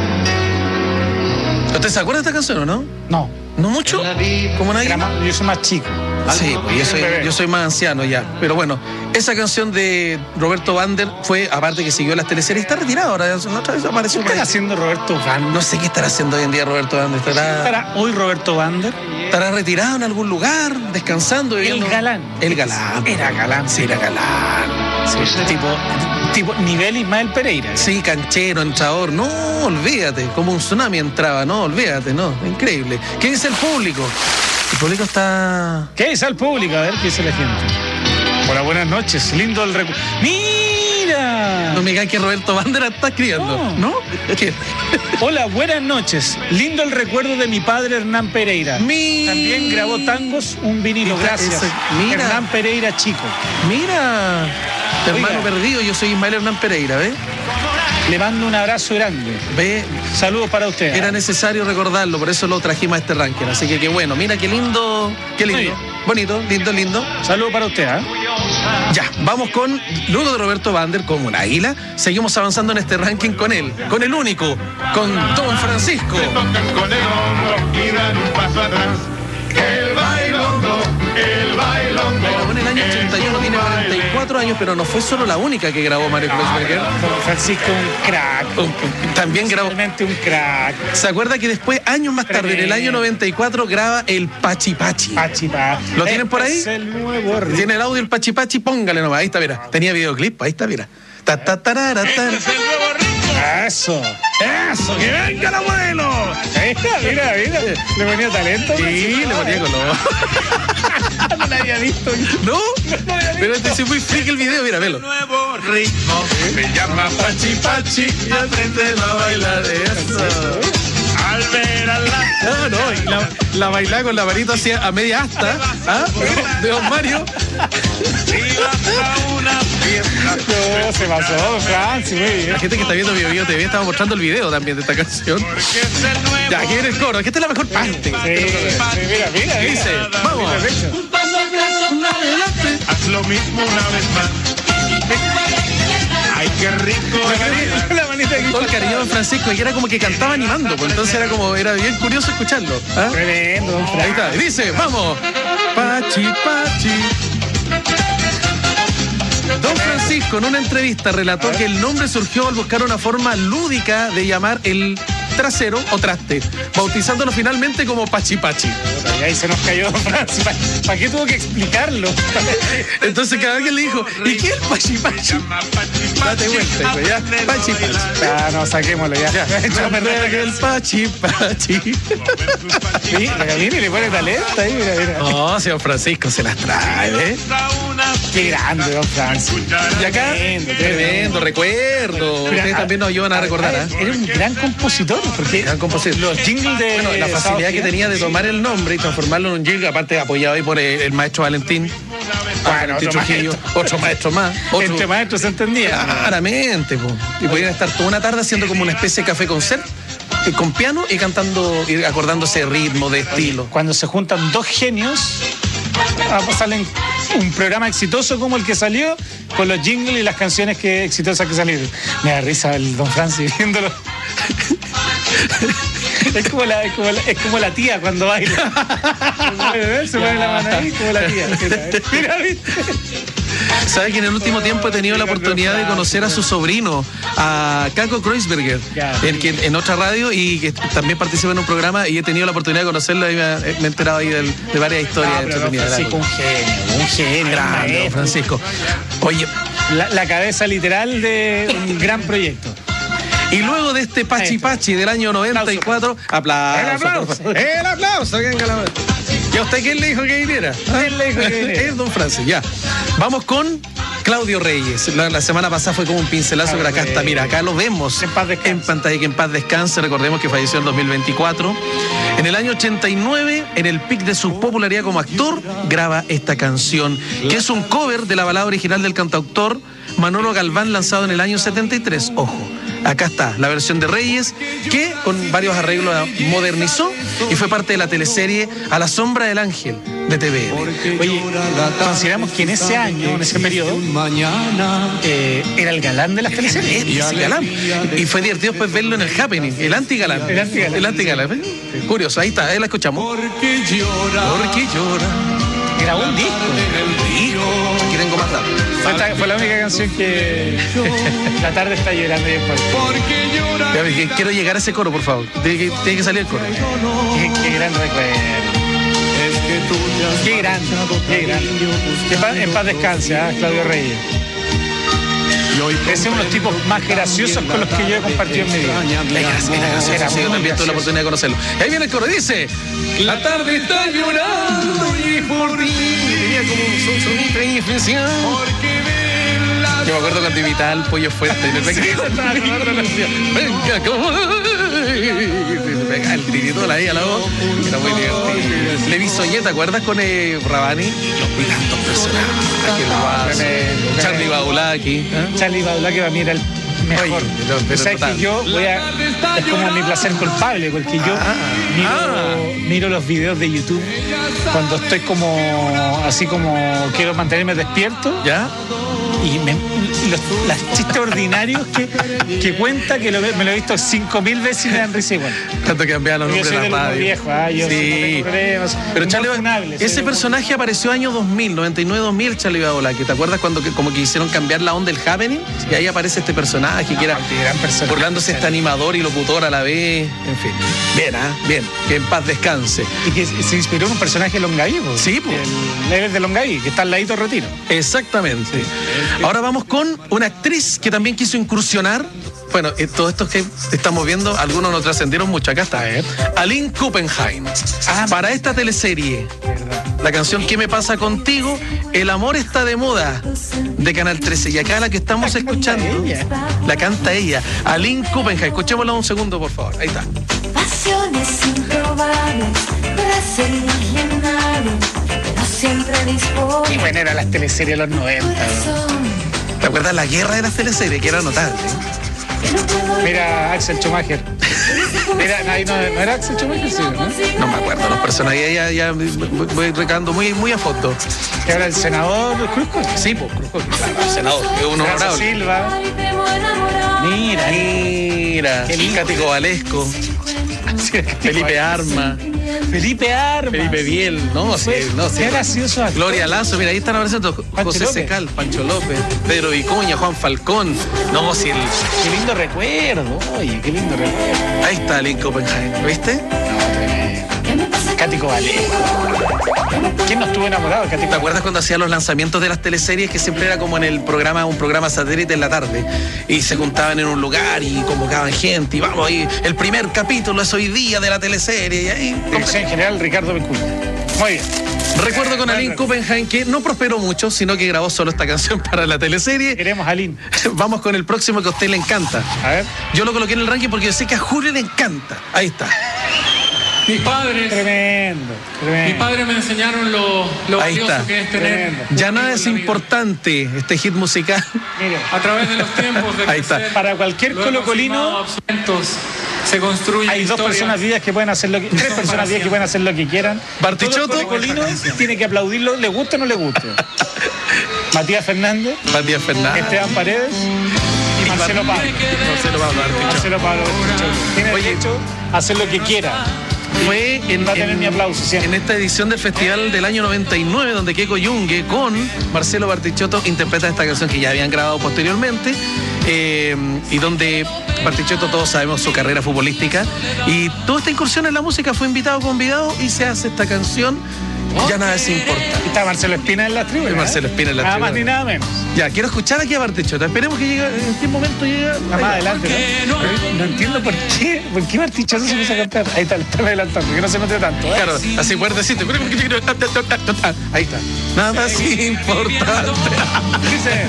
S2: ¿Usted se acuerda de esta canción o no?
S21: No.
S2: ¿No mucho? Como un águila.
S21: Yo soy más chico.
S2: Sí, pues yo soy más anciano ya. Pero bueno, esa canción de Roberto Vander fue, aparte que siguió las teleseries, está retirado ahora. Otra vez apareció.
S21: ¿Qué estará haciendo Roberto Vander?
S2: No sé qué estará haciendo hoy en día Roberto Vander.
S21: ¿Estará hoy Roberto Vander?
S2: Estará retirado en algún lugar, descansando.
S21: El galán.
S2: El galán.
S21: Era galán.
S2: Sí, era galán.
S21: Sí, tipo nivel Ismael Pereira.
S2: Sí, canchero, entrador. No, olvídate. Como un tsunami entraba, no, olvídate, no. Increíble. ¿Qué dice el público? El público está...
S21: ¿Qué dice el público? A ver qué dice la gente. Hola, buenas noches. Lindo el recuerdo. ¡Mira!
S2: No me digan que Roberto Vander está escribiendo. ¿No? ¿Qué?
S21: Hola, buenas noches. Lindo el recuerdo de mi padre Hernán Pereira. También grabó tangos, un vinilo. Gracias.
S2: Mira.
S21: Hernán Pereira chico.
S2: Mira. Hermano perdido, yo soy Ismael Hernán Pereira, ¿ves?
S21: Le mando un abrazo grande.
S2: ¿Ve?
S21: Saludos para usted.
S2: Era necesario recordarlo, por eso lo trajimos a este ranking. Así que qué bueno, mira qué lindo, qué lindo. Bonito, lindo.
S21: Saludos para usted, ¿eh?
S2: Ya, vamos con, luego de Roberto Vander, como un águila, seguimos avanzando en este ranking con él, con el único, con Don Francisco.
S6: Se tocan con el hombro y dan un paso atrás. El bailongo, el bailongo.
S2: Grabó en el año 81, tiene 44 años, pero no fue solo la única que grabó Mario Kreuzberger.
S21: Francisco, un crack.
S2: También grabó.
S21: Realmente un crack.
S2: ¿Se acuerda que después, años más tarde, en el año 94, graba el Pachi Pachi? ¿Lo tienen por ahí?
S21: Es el nuevo ritmo.
S2: Tiene el audio el Pachi Pachi, póngale nomás. Ahí está, mira. Tenía videoclip, ahí está, mira.
S21: Es el nuevo ritmo. Eso, que venga el abuelo. Mira, le ponía talento.
S2: Sí, le ponía color.
S21: No la había visto.
S2: ¿No? Pero es muy freak el video, mira, velo.
S6: Nuevo ritmo, me llama Pachi Pachi y aprende a bailar eso. Al ver a
S2: y la bailaba con la manito hacia a media asta, de Don Mario.
S21: No, se pasó, Francis, muy bien.
S2: La gente que está viendo Bio TV estaba mostrando el video también de esta canción. Ya, aquí viene el coro, que esta es la mejor parte.
S21: Sí, mira.
S2: Dice, vamos.
S6: un paso atrás, un adelante. Haz lo mismo una vez más. Ay, qué rico.
S2: La manita aquí. Todo el cariño de Don Francisco, y era como que cantaba animando, pues entonces era bien curioso escucharlo.
S21: Tremendo, Don Francisco.
S2: Ahí está, dice, vamos. Pachi, Pachi. Don Francisco en una entrevista relató que el nombre surgió al buscar una forma lúdica de llamar el trasero o traste, bautizándolo finalmente como Pachi Pachi.
S21: Y ahí se nos cayó Don Francis. ¿Para qué tuvo que explicarlo?
S2: Entonces cada vez que le dijo, ¿y qué es Pachi Pachi? Date vuelta, ya. Pachi Pachi.
S21: Ah, no, saquémoslo ya.
S2: El Pachi Pachi.
S21: Sí, Regalini le pone talento ahí, mira.
S2: No, señor Francisco se las trae,
S21: Qué grande, Don Francis.
S2: Y acá, tremendo recuerdo. Ustedes también nos ayudan a recordar.
S21: Era un gran compositor, porque los jingles de...
S2: Bueno, la facilidad que tenía de tomar el nombre y transformarlo en un jingle, aparte apoyado ahí por el maestro Valentín.
S21: Bueno,
S2: otro maestro más.
S21: Entre maestros se entendía.
S2: Claramente, y podían estar toda una tarde haciendo como una especie de café concert, con piano y cantando y acordándose de ritmo, de estilo.
S21: Cuando se juntan dos genios, salen un programa exitoso como el que salió, con los jingles y las canciones exitosas que salieron. Me da risa el Don Francis viéndolo. Es como la tía cuando baila. Se pone la mano ahí como la tía. Mira, ¿viste?
S2: ¿Sabe que en el último tiempo he tenido la oportunidad de conocer a su sobrino, a Caco Kreuzberger, en otra radio, y que también participa en un programa, y he tenido la oportunidad de conocerlo y me he enterado ahí de varias historias.
S21: Francisco, un genio.
S2: Grande, Francisco. Oye,
S21: la cabeza literal de un gran proyecto.
S2: Y luego de este Pachi Pachi del año 94, aplauso. El aplauso. ¿Y a usted quién le dijo que viniera?
S21: ¿Quién le dijo que viniera?
S2: Es Don Francis, ya. Vamos con Claudio Reyes. La semana pasada fue como un pincelazo, pero acá está, mira, acá lo vemos en pantalla, que en paz descanse. Recordemos que falleció en 2024. En el año 89, en el pic de su popularidad como actor, graba esta canción, que es un cover de la balada original del cantautor Manolo Galván, lanzado en el año 73. Ojo, acá está la versión de Reyes, que con varios arreglos modernizó y fue parte de la teleserie A la sombra del ángel de TVN.
S21: Oye, consideramos que en ese año, en ese periodo, era el galán de las teleseries.
S2: Ese galán. Y fue divertido después verlo en el Happening, el anti-galán. El anti-galán. Curioso, ahí está, ahí la escuchamos. Porque llora.
S21: Grabó un disco.
S2: Aquí tengo más datos.
S21: Fue la única canción que la tarde está llorando bien fuerte.
S2: Quiero llegar a ese coro, por favor. Tiene que salir el coro.
S21: Qué gran recuerdo. Qué grande. En paz descanse, Claudio Reyes. Es uno de los tipos más graciosos con los que yo he compartido en mi vida.
S2: Yo también tuve la oportunidad de conocerlo. Ahí viene el coro, dice: la tarde está llorando y por ti tenía como un sonsonito especial. Yo me acuerdo cuando invitaba al Pollo Fuerte y venga, como el tirito ahí a la voz. Era muy divertido. Levi Soñé, ¿te acuerdas con Rabani? Y tantos personajes. Charlie Baulaki.
S21: Charlie Baulaki para mí era el mejor. O sea, que yo es como mi placer culpable, porque yo miro los videos de YouTube cuando estoy así como quiero mantenerme despierto.
S2: ¿Ya?
S21: Y los chistes ordinarios que cuenta, que me lo he visto 5.000 veces y me dan risa igual.
S2: Tanto que cambiaban los nombres de la radio.
S21: Viejo, yo sí.
S2: Pero Charlie, ese personaje apareció año 2000, 99-2000, Charlie Baulaki. ¿Te acuerdas cuando como que hicieron cambiar la onda del Happening? Y ahí aparece este personaje que era burlándose este animador y locutor a la vez. En fin. Bien, bien. Que en paz descanse.
S21: Y que se inspiró en un personaje longaví.
S2: Sí, pues.
S21: Él es de Longaví, que está al ladito del Retiro.
S2: Exactamente. Ahora vamos con una actriz que también quiso incursionar Bueno, todo esto que estamos viendo, algunos no trascendieron mucho. Acá está. Aline Kuppenheim. Para esta teleserie, la canción ¿Qué me pasa contigo? El amor está de moda, de Canal 13. Y acá la que estamos escuchando, la canta ella. Aline Kuppenheim. Escuchémosla un segundo, por favor. Ahí está.
S17: Pasiones improbables, placeres llenables, pero siempre disponibles.
S21: Qué buena eran las teleseries de los 90.
S2: ¿Te acuerdas la guerra de las teleseries? Que era notable.
S21: Mira, Axel Schumacher. Mira, no era Axel Schumacher, sí, ¿no?
S2: No me acuerdo, los personajes ya voy recabando muy a fondo.
S21: ¿Que era el senador Cruzco?
S2: Sí, pues Cruzco, claro, el senador, es un honorable.
S21: Silva.
S2: Mira, Cático Valesco. Felipe Arma. Felipe Biel, no sé.
S21: Qué gracioso.
S2: Gloria Lazo, mira, ahí están apareciendo José Secal, Pancho López, Pedro Vicuña, Juan Falcón. No, si
S21: Qué lindo recuerdo, oye, qué lindo recuerdo.
S2: Ahí está Aline Kuppenheim, ¿viste?
S21: No, tremendo. Cático Valesco. ¿Quién no estuvo enamorado de Cático?
S2: ¿Te acuerdas cuando hacía los lanzamientos de las teleseries, que siempre era como en el programa, un programa satélite en la tarde, y se juntaban en un lugar y convocaban gente y vamos ahí, el primer capítulo es hoy día de la teleserie y ahí.
S21: Dirección general Ricardo Vicuña. Muy bien.
S2: Recuerdo con Aline Kuppenheim que no prosperó mucho, sino que grabó solo esta canción para la teleserie.
S21: Queremos a Aline.
S2: Vamos con el próximo que a usted le encanta.
S21: A ver.
S2: Yo lo coloqué en el ranking porque yo sé que a Julio le encanta. Ahí está.
S7: Mis padres.
S21: Tremendo.
S7: Mis padres me enseñaron lo valioso que es tener.
S2: Ya nada es importante este hit musical.
S21: Mire,
S7: a través de los tiempos de
S2: ahí está.
S21: Para cualquier colocolino
S7: se construye.
S21: Hay dos personas vivas que pueden hacer tres personas vivas que pueden hacer lo que quieran.
S2: Bartichotto.
S21: Todo colocolino tiene que aplaudirlo, le guste o no le guste. Matías Fernández. Esteban Paredes. Y Marcelo Pablo. Marcelo Pablo. Tiene derecho a hacer lo que quiera.
S2: Fue
S21: mi aplauso siempre.
S2: En esta edición del festival del año 99, donde Keiko Yungue con Marcelo Bartichotto interpreta esta canción que ya habían grabado posteriormente, y donde Bartichotto, todos sabemos su carrera futbolística, y toda esta incursión en la música fue invitado, convidado, y se hace esta canción. Ya nada es importante.
S21: Está Marcelo Espina en la tribuna.
S2: Marcelo Espina en la
S21: tribuna.
S2: Nada
S21: más ni nada menos.
S2: Ya, quiero escuchar aquí a Bartichotto. Esperemos que llegue. ¿En qué momento llega?
S21: Más adelante, ¿no? No entiendo por qué Bartichotto se puso a cantar. Ahí está, está adelantando, que no se note tanto.
S2: Claro, así fuertecito. Ahí está. Nada es importante.
S21: Dice.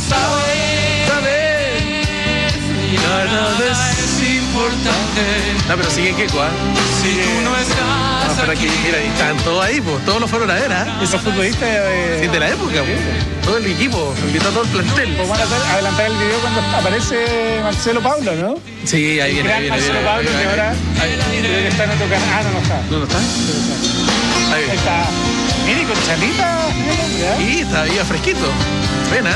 S7: Nada es importante.
S2: No, pero sigue Keiko, ¿ah?
S7: Si tú no estás.
S2: No, pero aquí, mira, ahí están todos ahí, pues. Todos los fueron a ver, ¿ah?
S21: Esos futbolistas
S2: de la época, pues. Todo el equipo, invitó a todo el plantel.
S21: Pues van a adelantar el video cuando aparece Marcelo Pablo, ¿no?
S2: Sí, ahí viene.
S21: Marcelo Pablo, que ahora creo que está en otro canal. Ah, no está.
S2: ¿No está?
S21: Ahí está. Mire, con Chanita.
S2: Y está ahí fresquito. Pena.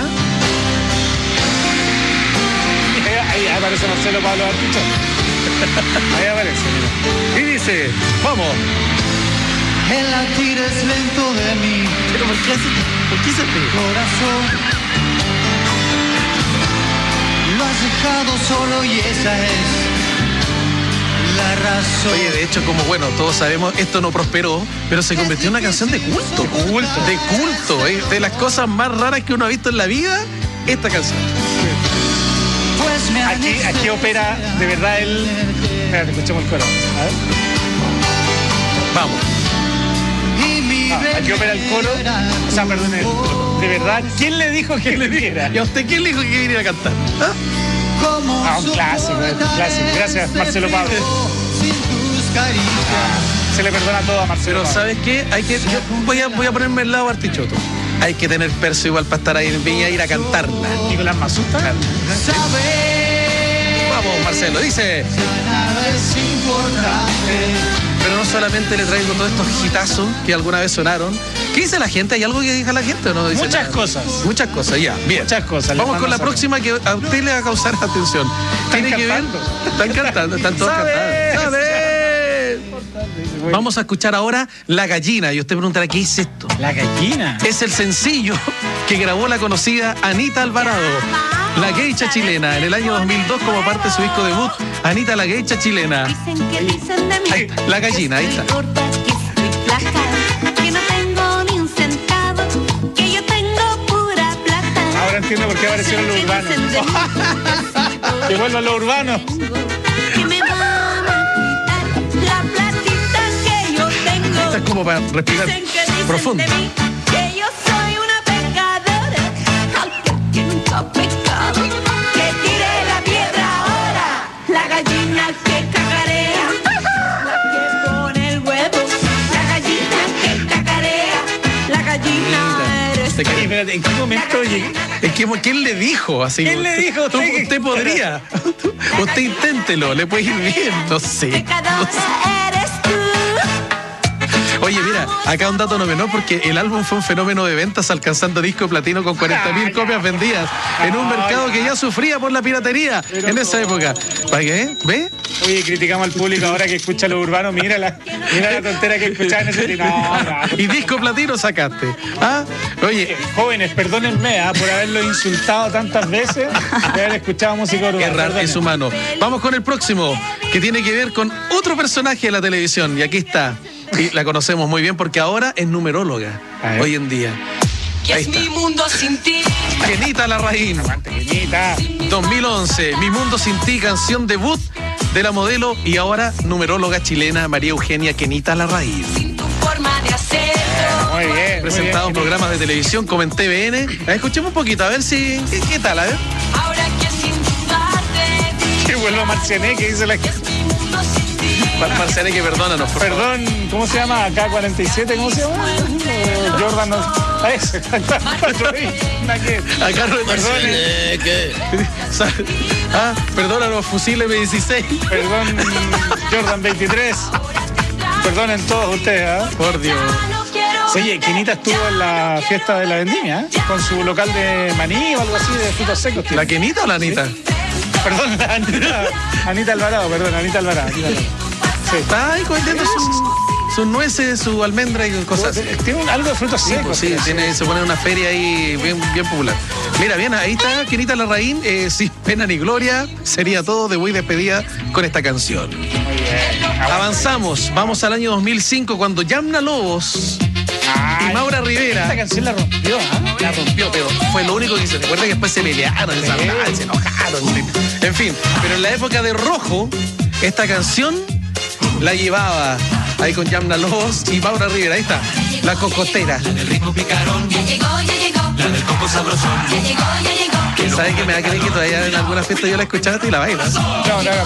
S21: Ahí aparece Marcelo Pablo Bartichotto. Ahí aparece, mira.
S2: Y dice, vamos.
S17: El latir es lento de mí.
S2: ¿Pero por qué se te
S17: corazón? Lo has dejado solo y esa es la razón.
S2: Oye, de hecho, como bueno, todos sabemos, esto no prosperó, pero se convirtió en una canción de culto. De culto. De las cosas más raras que uno ha visto en la vida, esta canción.
S21: Aquí opera de verdad el. Espérate, escuchemos el coro. A ver.
S2: Vamos.
S21: Aquí opera el coro. O sea, perdón, de verdad, ¿quién le dijo que le dijera?
S2: ¿Y a usted quién le dijo que viniera a cantar?
S21: Un clásico, clásico. Gracias, Marcelo Pablo. Se le perdona todo a Marcelo.
S2: Pero ¿sabes qué? Yo voy a ponerme al lado de Bartichotto. Hay que tener perso igual para estar ahí en Viña, ir a cantarla.
S21: Nicolás Masuta.
S2: Vamos, Marcelo, dice. Pero no solamente le traigo todos estos hitazos que alguna vez sonaron. ¿Qué dice la gente? ¿Hay algo que diga la gente o no dice
S21: Muchas
S2: nada?
S21: cosas.
S2: Muchas cosas, ya. Bien.
S21: Muchas cosas.
S2: Vamos con la próxima que a usted le va a causar atención. Tiene que ver. Están cantando, están todos cantando. ¡Sabe! Vamos a escuchar ahora La Gallina. Y usted preguntará, ¿qué es esto?
S21: La Gallina.
S2: Es el sencillo que grabó la conocida Anita Alvarado, la geisha chilena, en el año 2002 como parte de su disco debut, Anita la geisha chilena. Ahí, La Gallina, ahí está.
S21: Ahora entiendo por qué aparecieron los urbanos. Que vuelvan los urbanos.
S2: Esta es como para respirar profundo.
S17: Que yo soy una pecadora, que nunca ha pecado. Que tire la piedra ahora, la gallina que cacarea, la que pone el huevo, la gallina que cacarea, la gallina eres.
S21: ¿En qué momento llegué?
S2: ¿Quién le dijo así?
S21: ¿Quién le dijo?
S2: Usted podría. Usted inténtelo, le puede ir bien. No sé.
S17: Eres tú.
S2: Oye, mira, acá un dato no menor porque el álbum fue un fenómeno de ventas alcanzando disco de platino con 40.000 copias vendidas en un mercado que ya sufría por la piratería en esa época. ¿Para qué? ¿Ve?
S21: Oye, criticamos al público ahora que escucha lo urbano. Mira la tontera que escuchaba en ese no.
S2: Y disco platino sacaste. ¿Ah? Oye,
S21: jóvenes, perdónenme por haberlo insultado tantas veces de haber escuchado música urbana.
S2: Errar es humano. Vamos con el próximo, que tiene que ver con otro personaje de la televisión. Y aquí está. Y la conocemos muy bien porque ahora es numeróloga hoy en día.
S17: ¿Qué es mi mundo sin ti?
S2: Kenita Larraín. 2011, Mi Mundo Sin Ti, canción debut de la modelo y ahora numeróloga chilena María Eugenia Kenita Larraín.
S17: Sin tu forma de hacerlo.
S21: Muy bien.
S2: Presentado en programas de televisión como en TVN. Escuchemos un poquito, a ver si. ¿Qué tal? A ver.
S17: Ahora que sin dudarte.
S21: Que vuelva Marciané, que dice la gente.
S2: Marciané, que perdónanos, por favor.
S21: Perdón, ¿cómo se llama? K47, ¿cómo se llama? Jordan, no. A ese. Acá
S2: no perdone. Perdónanos, fusiles M16.
S21: Perdón, Jordan 23. Perdonen todos ustedes,
S2: Por Dios.
S21: Oye, Kenita estuvo en la fiesta de la vendimia, con su local de maní o algo así, de frutos secos. Tío.
S2: ¿La Kenita o la Anita?
S21: Perdón, la Anita Alvarado, Anita Alvarado.
S2: Sí. Está ahí comiendo sus nueces, su almendra y cosas.
S21: Tiene algo de frutos secos.
S2: Sí, se pone una feria ahí bien popular. Mira, bien, ahí está Kenita Larraín, sin pena ni gloria. Sería todo de muy despedida con esta canción.
S21: Muy bien.
S2: Avanzamos, vamos al año 2005 cuando Yamna Lobos y Maura Rivera.
S21: Esta canción la rompió,
S2: La rompió, pero fue lo único que hizo. Recuerda que después se pelearon, se enojaron. En fin, pero en la época de Rojo, esta canción la llevaba ahí con Yamna Lobos y Maura Rivera. Ahí está, La Cocotera.
S17: La del ritmo picarón. Ya llegó. La del coco sabrosón. Ya llegó.
S2: ¿Sabes que me da a creer que todavía en alguna fiesta yo la escuchaste y la bailas?
S21: No,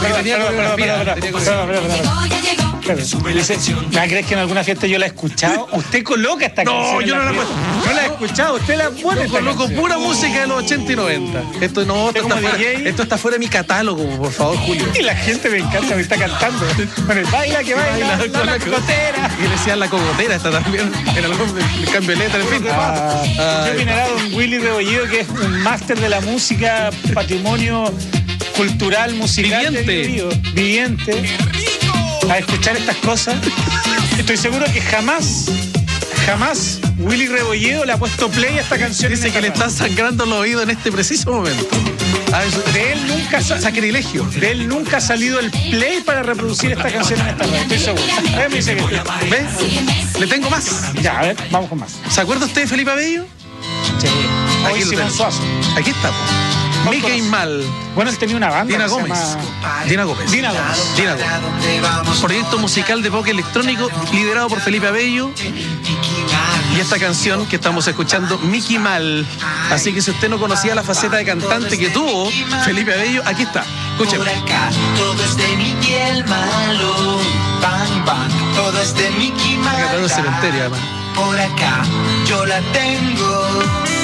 S21: ¿me crees que en alguna fiesta yo la he escuchado? Usted coloca esta canción.
S2: No, yo no la he puesto.
S21: No la he escuchado, usted la pone.
S2: Yo coloco pura música de los 80 y 90. Esto está fuera de mi catálogo, por favor, Julio.
S21: Y la gente me encanta, me está cantando. Bueno, baila que baila, la cocotera.
S2: Y le decían La Cocotera, está también en algún cambio de letra, en fin.
S21: Yo opinará don Willy Rebollido, que es un máster de la música, patrimonio cultural, musical. Viviente. A escuchar estas cosas. Estoy seguro que jamás Willy Rebolledo le ha puesto play a esta canción.
S2: Dice que le están sangrando los oídos en este preciso momento.
S21: De él nunca
S2: sacrilegio.
S21: De él nunca ha salido el play para reproducir esta canción en esta radio. Estoy seguro. A ver, me dice que
S2: ¿ves? Le tengo más.
S21: Ya, a ver, vamos con más.
S2: ¿Se acuerda usted de Felipe Abello?
S21: Sí.
S2: Aquí
S21: Simón Suazo.
S2: Aquí está. Mickey Mal.
S21: Bueno, él tenía una banda.
S2: Dina Gómez. Proyecto musical de pop electrónico liderado por Felipe Abello. Y esta canción que estamos escuchando, Mickey Mal. Así que si usted no conocía la faceta de cantante que tuvo Felipe Abello, aquí está. Escuchen.
S17: Por acá, todo es de Mickey el malo. Bang, bang, todo es de Mickey Mal.
S2: Cantando el cementerio, además.
S17: Por acá, yo la tengo.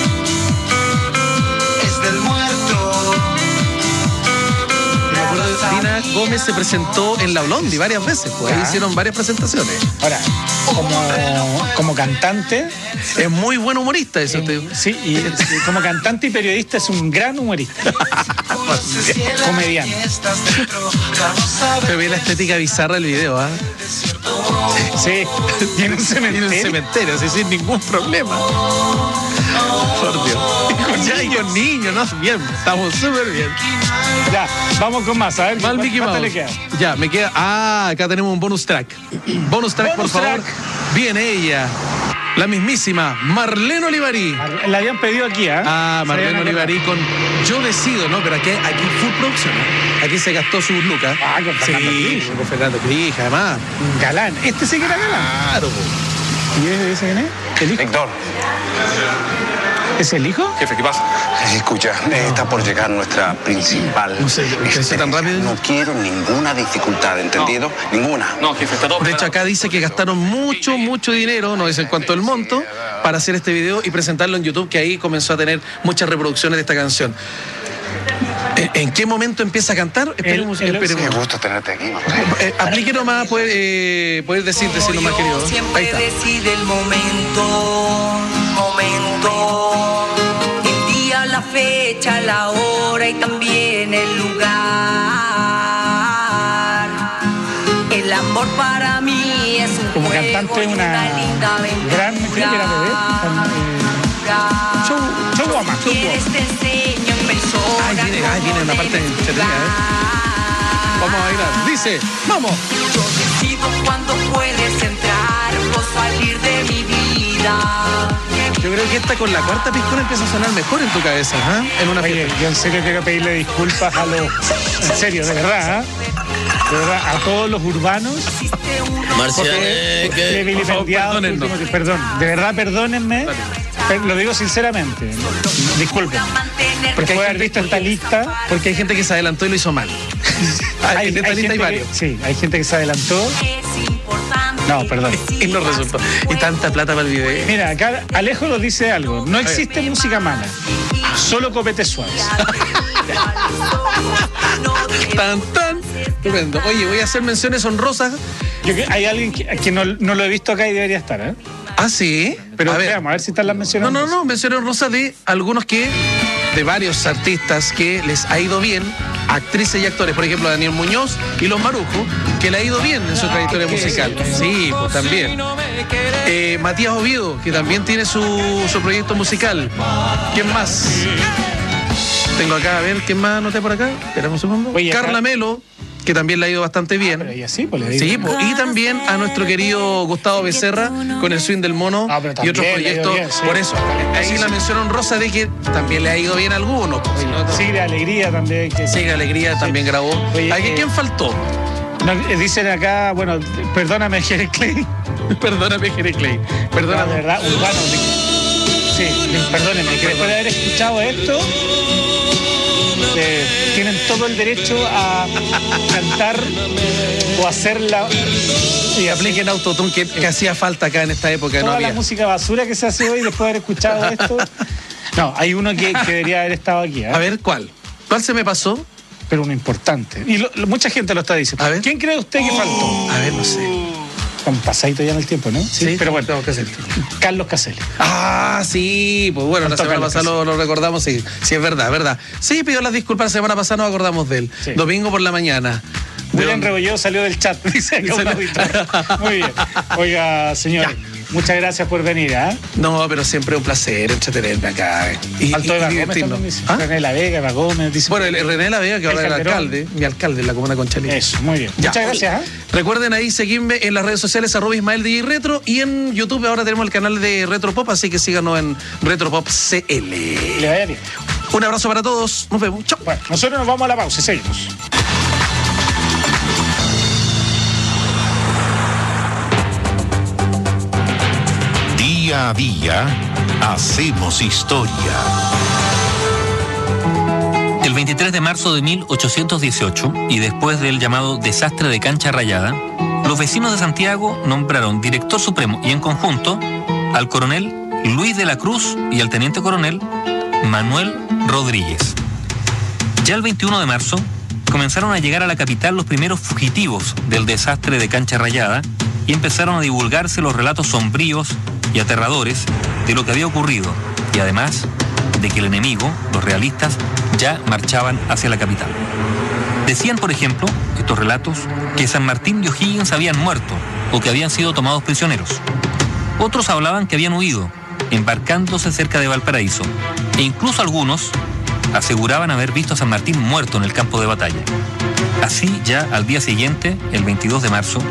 S17: Es del muerto.
S2: Me acuerdo de Dina Gómez se presentó en La Blondie varias veces, pues ahí hicieron varias presentaciones.
S21: Ahora, como cantante,
S2: es muy buen humorista eso.
S21: Sí, y como cantante y periodista es un gran humorista. Comediante.
S2: Se ve la estética bizarra del video, ¿ah?
S21: Sí, tiene un
S2: cementerio, sin ningún problema. Por Dios. Y con niños, ¿no? Bien, estamos súper bien.
S21: Ya, vamos con más, a ver.
S2: ¿Cuánto
S21: le queda?
S2: Ya, me queda. Acá tenemos un bonus track. Bonus track, por favor. Viene ella, la mismísima Marlene Olivarí.
S21: La habían pedido aquí, ¿eh?
S2: Marlene Olivarí con Yo Decido, ¿no? Pero aquí full producción, ¿no? Aquí se gastó sus lucas.
S21: Con Fernando Cris.
S2: Con Fernando Cris, además.
S21: Galán. Este sí que era galán.
S2: Claro.
S21: ¿Y ese quién es? ¿El hijo?
S9: Héctor.
S21: ¿Es el hijo?
S9: Jefe, ¿qué pasa? Escucha, está por llegar nuestra principal.
S2: No sé, ¿qué tan rápido?
S9: No quiero ninguna dificultad, ¿entendido? No. Ninguna. No, jefe, está todo.
S2: De hecho, acá dice que gastaron mucho dinero, no dicen cuánto el monto, para hacer este video y presentarlo en YouTube, que ahí comenzó a tener muchas reproducciones de esta canción. ¿En qué momento empieza a cantar? Esperemos.
S9: Qué gusto tenerte aquí.
S2: Aplique nomás, puedes decir nomás, querido. Ahí está.
S17: Decide el momento, el día, la fecha, la hora y también el lugar. El amor para mí es un
S21: como cantante una gran mujer que era bebé. Show woman.
S2: Viene una parte entretenida, Vamos a bailar. Dice, vamos.
S17: Yo decido cuándo puedes entrar o salir de mi vida.
S2: Yo creo que esta con la cuarta piscola empieza a sonar mejor en tu cabeza, en una fiesta.
S21: Yo en serio quiero pedirle disculpas a los... En serio, de verdad, de verdad, a todos los urbanos. Perdón, de verdad, perdónenme. Lo digo sinceramente. Disculpen. Porque puede haber visto esta lista.
S2: Porque hay gente que se adelantó y lo hizo mal. En esta lista hay varios.
S21: Sí, hay gente que se adelantó. No, perdón.
S2: Y no resultó. Y tanta plata para el video.
S21: Mira, acá Alejo nos dice algo. No existe música mala. Solo copetes suaves.
S2: Tan. Tremendo. Oye, voy a hacer menciones honrosas.
S21: Hay alguien que no lo he visto acá y debería estar, ¿eh?
S2: Ah, sí.
S21: Pero a ver si están las menciones.
S2: No, menciones honrosas de algunos de varios artistas que les ha ido bien, actrices y actores, por ejemplo, Daniel Muñoz y Los Marujos, que le ha ido bien en su trayectoria musical. Sí, pues también. Matías Oviedo, que también tiene su proyecto musical. ¿Quién más? Tengo acá, a ver, ¿quién más anoté por acá? Espera un segundo. Oye, Carla Melo, que también le ha ido bastante bien.
S21: Pero ella sí, pues le
S2: sí, pues, y también a nuestro querido Gustavo Becerra con el Swing del Mono y otros proyectos. Bien, sí. Por eso, ahí la mención honrosa de que también le ha ido bien a algunos. Pues,
S21: Sigre Alegría también.
S2: Sigre Alegría también grabó. Oye, ¿quién faltó?
S21: Dicen acá, bueno, perdóname, Jerry Clay.
S2: Perdóname, Jerry Clay. Perdóname.
S21: No, de verdad, urbano. Sí, perdónenme, que después de haber escuchado esto, tienen todo el derecho a cantar o hacerla.
S2: Y apliquen autotune que hacía falta acá en esta época.
S21: Toda
S2: no había.
S21: La música basura que se hace hoy después de haber escuchado esto. No, hay uno que debería haber estado aquí.
S2: A ver, ¿cuál? ¿Cuál se me pasó?
S21: Pero uno importante. Y mucha gente lo está diciendo.
S2: A ver.
S21: ¿Quién cree usted que faltó?
S2: A ver, no sé.
S21: Un pasadito ya en el tiempo, ¿no?
S2: Sí,
S21: pero bueno, Carlos Caselli.
S2: Ah, sí, pues bueno, la semana pasada lo recordamos, sí, es verdad. Sí, pidió las disculpas, la semana pasada nos acordamos de él. Sí. Domingo por la mañana.
S21: William Rebolledo salió del chat, dice acá un auditor. Muy bien. Oiga, señor, muchas gracias por venir, ¿eh?
S2: No, pero siempre un placer entretenerme acá.
S21: Alto de Gómez, René La Vega, Eva Gómez, dice.
S2: Bueno, el René La Vega, que ahora es el alcalde, mi alcalde en la comuna Conchalí.
S21: Eso, muy bien. Ya. Muchas gracias.
S2: Recuerden ahí seguirme en las redes sociales @Ismael DJ Retro y en YouTube ahora tenemos el canal de Retropop, así que síganos en Retropop CL.
S21: Le vaya bien.
S2: Un abrazo para todos. Nos vemos. Chao.
S21: Bueno, nosotros nos vamos a la pausa. Seguimos.
S4: Día a día hacemos historia.
S10: El 23 de marzo de 1818, y después del llamado desastre de Cancha Rayada, los vecinos de Santiago nombraron director supremo y en conjunto al coronel Luis de la Cruz y al teniente coronel Manuel Rodríguez. Ya el 21 de marzo comenzaron a llegar a la capital los primeros fugitivos del desastre de Cancha Rayada y empezaron a divulgarse los relatos sombríos y aterradores de lo que había ocurrido, y además de que el enemigo, los realistas, ya marchaban hacia la capital. Decían, por ejemplo, estos relatos, que San Martín y O'Higgins habían muerto o que habían sido tomados prisioneros. Otros hablaban que habían huido, embarcándose cerca de Valparaíso, e incluso algunos aseguraban haber visto a San Martín muerto en el campo de batalla. Así, ya al día siguiente, el 22 de marzo,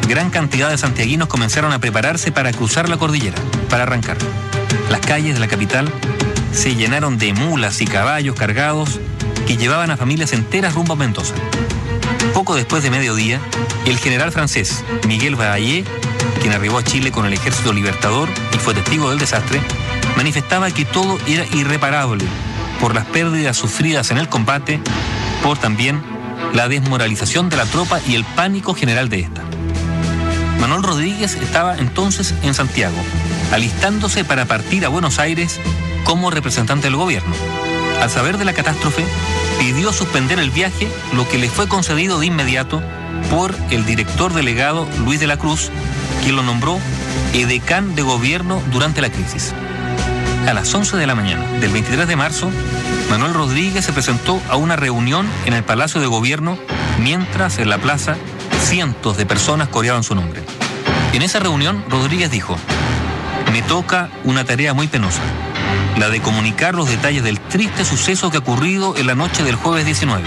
S10: gran cantidad de santiaguinos comenzaron a prepararse para cruzar la cordillera, para arrancar. Las calles de la capital se llenaron de mulas y caballos cargados que llevaban a familias enteras rumbo a Mendoza. Poco después de mediodía, el general francés Miguel Valle, quien arribó a Chile con el Ejército Libertador y fue testigo del desastre, manifestaba que todo era irreparable por las pérdidas sufridas en el combate, por también la desmoralización de la tropa y el pánico general de esta. Manuel Rodríguez estaba entonces en Santiago, alistándose para partir a Buenos Aires como representante del gobierno. Al saber de la catástrofe, pidió suspender el viaje, lo que le fue concedido de inmediato por el director delegado Luis de la Cruz, quien lo nombró edecán de gobierno durante la crisis. A las 11 de la mañana del 23 de marzo, Manuel Rodríguez se presentó a una reunión en el Palacio de Gobierno, mientras en la plaza cientos de personas coreaban su nombre. En esa reunión, Rodríguez dijo: "Me toca una tarea muy penosa, la de comunicar los detalles del triste suceso que ha ocurrido en la noche del jueves 19.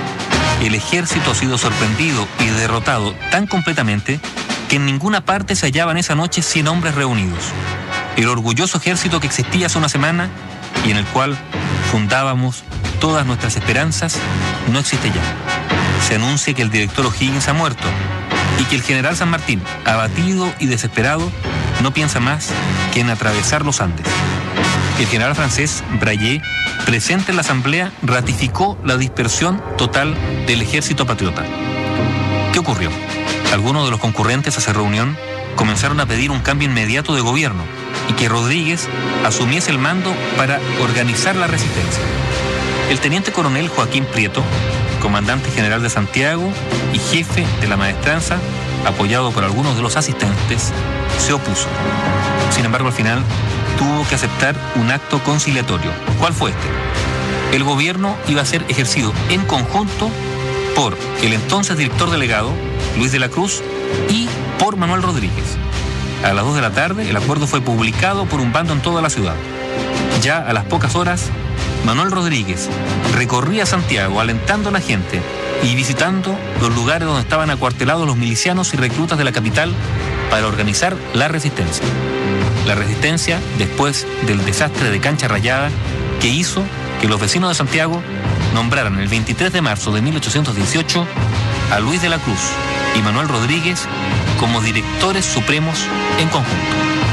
S10: El ejército ha sido sorprendido y derrotado tan completamente que en ninguna parte se hallaban esa noche 100 hombres reunidos. El orgulloso ejército que existía hace una semana y en el cual fundábamos todas nuestras esperanzas no existe ya. Se anuncia que el director O'Higgins ha muerto y que el general San Martín, abatido y desesperado, no piensa más que en atravesar los Andes". El general francés Braille, presente en la asamblea, ratificó la dispersión total del ejército patriota. ¿Qué ocurrió? Algunos de los concurrentes a esa reunión comenzaron a pedir un cambio inmediato de gobierno y que Rodríguez asumiese el mando para organizar la resistencia. El teniente coronel Joaquín Prieto, comandante general de Santiago y jefe de la maestranza, apoyado por algunos de los asistentes, se opuso. Sin embargo, al final tuvo que aceptar un acto conciliatorio. ¿Cuál fue este? El gobierno iba a ser ejercido en conjunto por el entonces director delegado, Luis de la Cruz, y por Manuel Rodríguez. A las 2 de la tarde, el acuerdo fue publicado por un bando en toda la ciudad. Ya a las pocas horas, Manuel Rodríguez recorría Santiago alentando a la gente y visitando los lugares donde estaban acuartelados los milicianos y reclutas de la capital para organizar la resistencia. La resistencia después del desastre de Cancha Rayada, que hizo que los vecinos de Santiago nombraran el 23 de marzo de 1818 a Luis de la Cruz y Manuel Rodríguez como directores supremos en conjunto.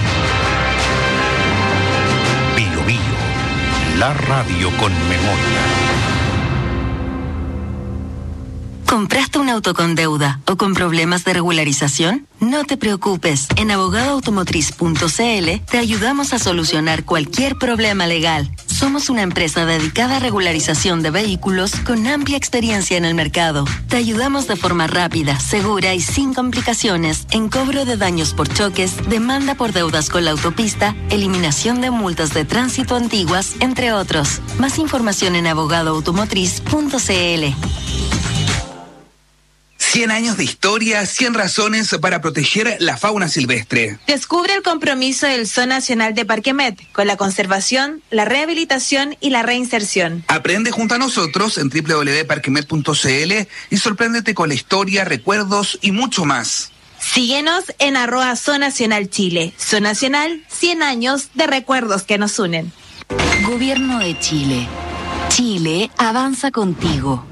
S4: Bio Bio, la radio con memoria.
S14: ¿Compraste un auto con deuda o con problemas de regularización? No te preocupes. En abogadoautomotriz.cl te ayudamos a solucionar cualquier problema legal. Somos una empresa dedicada a regularización de vehículos con amplia experiencia en el mercado. Te ayudamos de forma rápida, segura y sin complicaciones en cobro de daños por choques, demanda por deudas con la autopista, eliminación de multas de tránsito antiguas, entre otros. Más información en abogadoautomotriz.cl.
S16: 100 años de historia, 100 razones para proteger la fauna silvestre.
S15: Descubre el compromiso del Zoo Nacional de Parquemet con la conservación, la rehabilitación y la reinserción.
S16: Aprende junto a nosotros en www.parquemet.cl y sorpréndete con la historia, recuerdos y mucho más.
S15: Síguenos en @Zoo Nacional Chile. Zoo Nacional, 100 años de recuerdos que nos unen.
S14: Gobierno de Chile. Chile avanza contigo.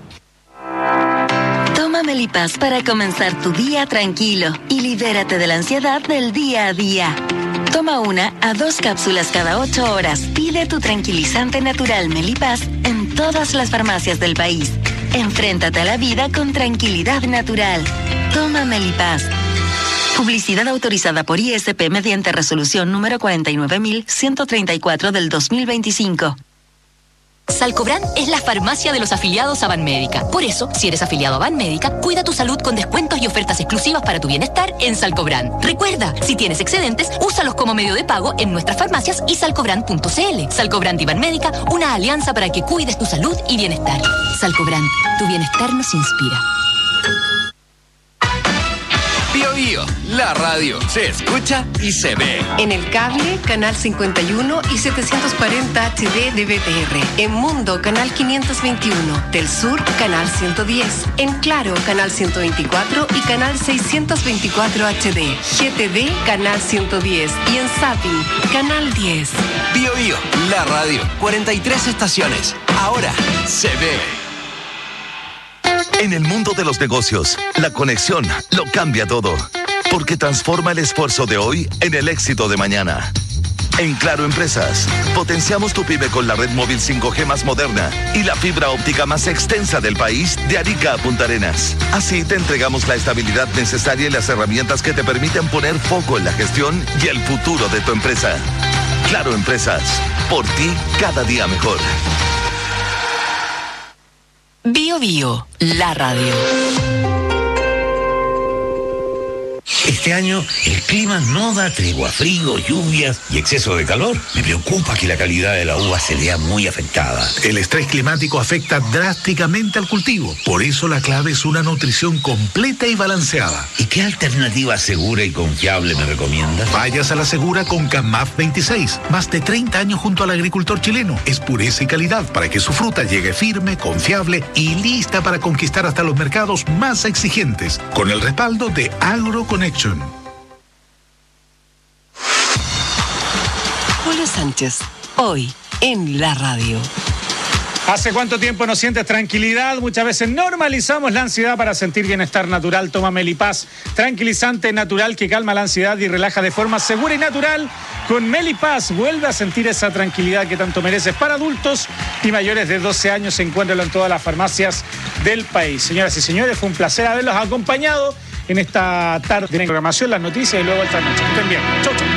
S14: Toma Melipaz para comenzar tu día tranquilo y libérate de la ansiedad del día a día. Toma 1 a 2 cápsulas cada 8 horas. Pide tu tranquilizante natural Melipaz en todas las farmacias del país. Enfréntate a la vida con tranquilidad natural. Toma Melipaz. Publicidad autorizada por ISP mediante resolución número 49134 del 2025.
S1: Salcobran es la farmacia de los afiliados a Banmédica. Por eso, si eres afiliado a Banmédica, cuida tu salud con descuentos y ofertas exclusivas para tu bienestar en Salcobran. Recuerda, si tienes excedentes, úsalos como medio de pago en nuestras farmacias y salcobran.cl. Salcobran y Banmédica, una alianza para que cuides tu salud y bienestar. Salcobran, tu bienestar nos inspira.
S12: Bio Bio, Bio, la radio se escucha y se ve.
S3: En el cable, canal 51 y 740 HD de BTR. En Mundo, canal 521. Del Sur, canal 110. En Claro, canal 124 y canal 624 HD. GTV, canal 110. Y en Zapping, canal 10.
S12: Bio, la radio, 43 estaciones. Ahora se ve.
S5: En el mundo de los negocios, la conexión lo cambia todo, porque transforma el esfuerzo de hoy en el éxito de mañana. En Claro Empresas, potenciamos tu pyme con la red móvil 5G más moderna y la fibra óptica más extensa del país, de Arica a Punta Arenas. Así te entregamos la estabilidad necesaria y las herramientas que te permiten poner foco en la gestión y el futuro de tu empresa. Claro Empresas, por ti cada día mejor.
S1: Bio, la radio.
S13: Este año el clima no da tregua, frío, lluvias y exceso de calor. Me preocupa que la calidad de la uva se vea muy afectada.
S23: El estrés climático afecta drásticamente al cultivo. Por eso la clave es una nutrición completa y balanceada.
S13: ¿Y qué alternativa segura y confiable me recomiendas?
S23: Vayas a la segura con CAMAF 26. Más de 30 años junto al agricultor chileno. Es pureza y calidad para que su fruta llegue firme, confiable y lista para conquistar hasta los mercados más exigentes. Con el respaldo de AgroConnection.
S3: Julio Sánchez, hoy en la radio.
S21: ¿Hace cuánto tiempo no sientes tranquilidad? Muchas veces normalizamos la ansiedad para sentir bienestar natural. Toma Melipaz, tranquilizante natural que calma la ansiedad y relaja de forma segura y natural. Con Melipaz vuelve a sentir esa tranquilidad que tanto mereces. Para adultos y mayores de 12 años, se encuentran en todas las farmacias del país. Señoras y señores, fue un placer haberlos acompañado en esta tarde de programación, las noticias y luego esta noche. Que estén bien. Chau, chau.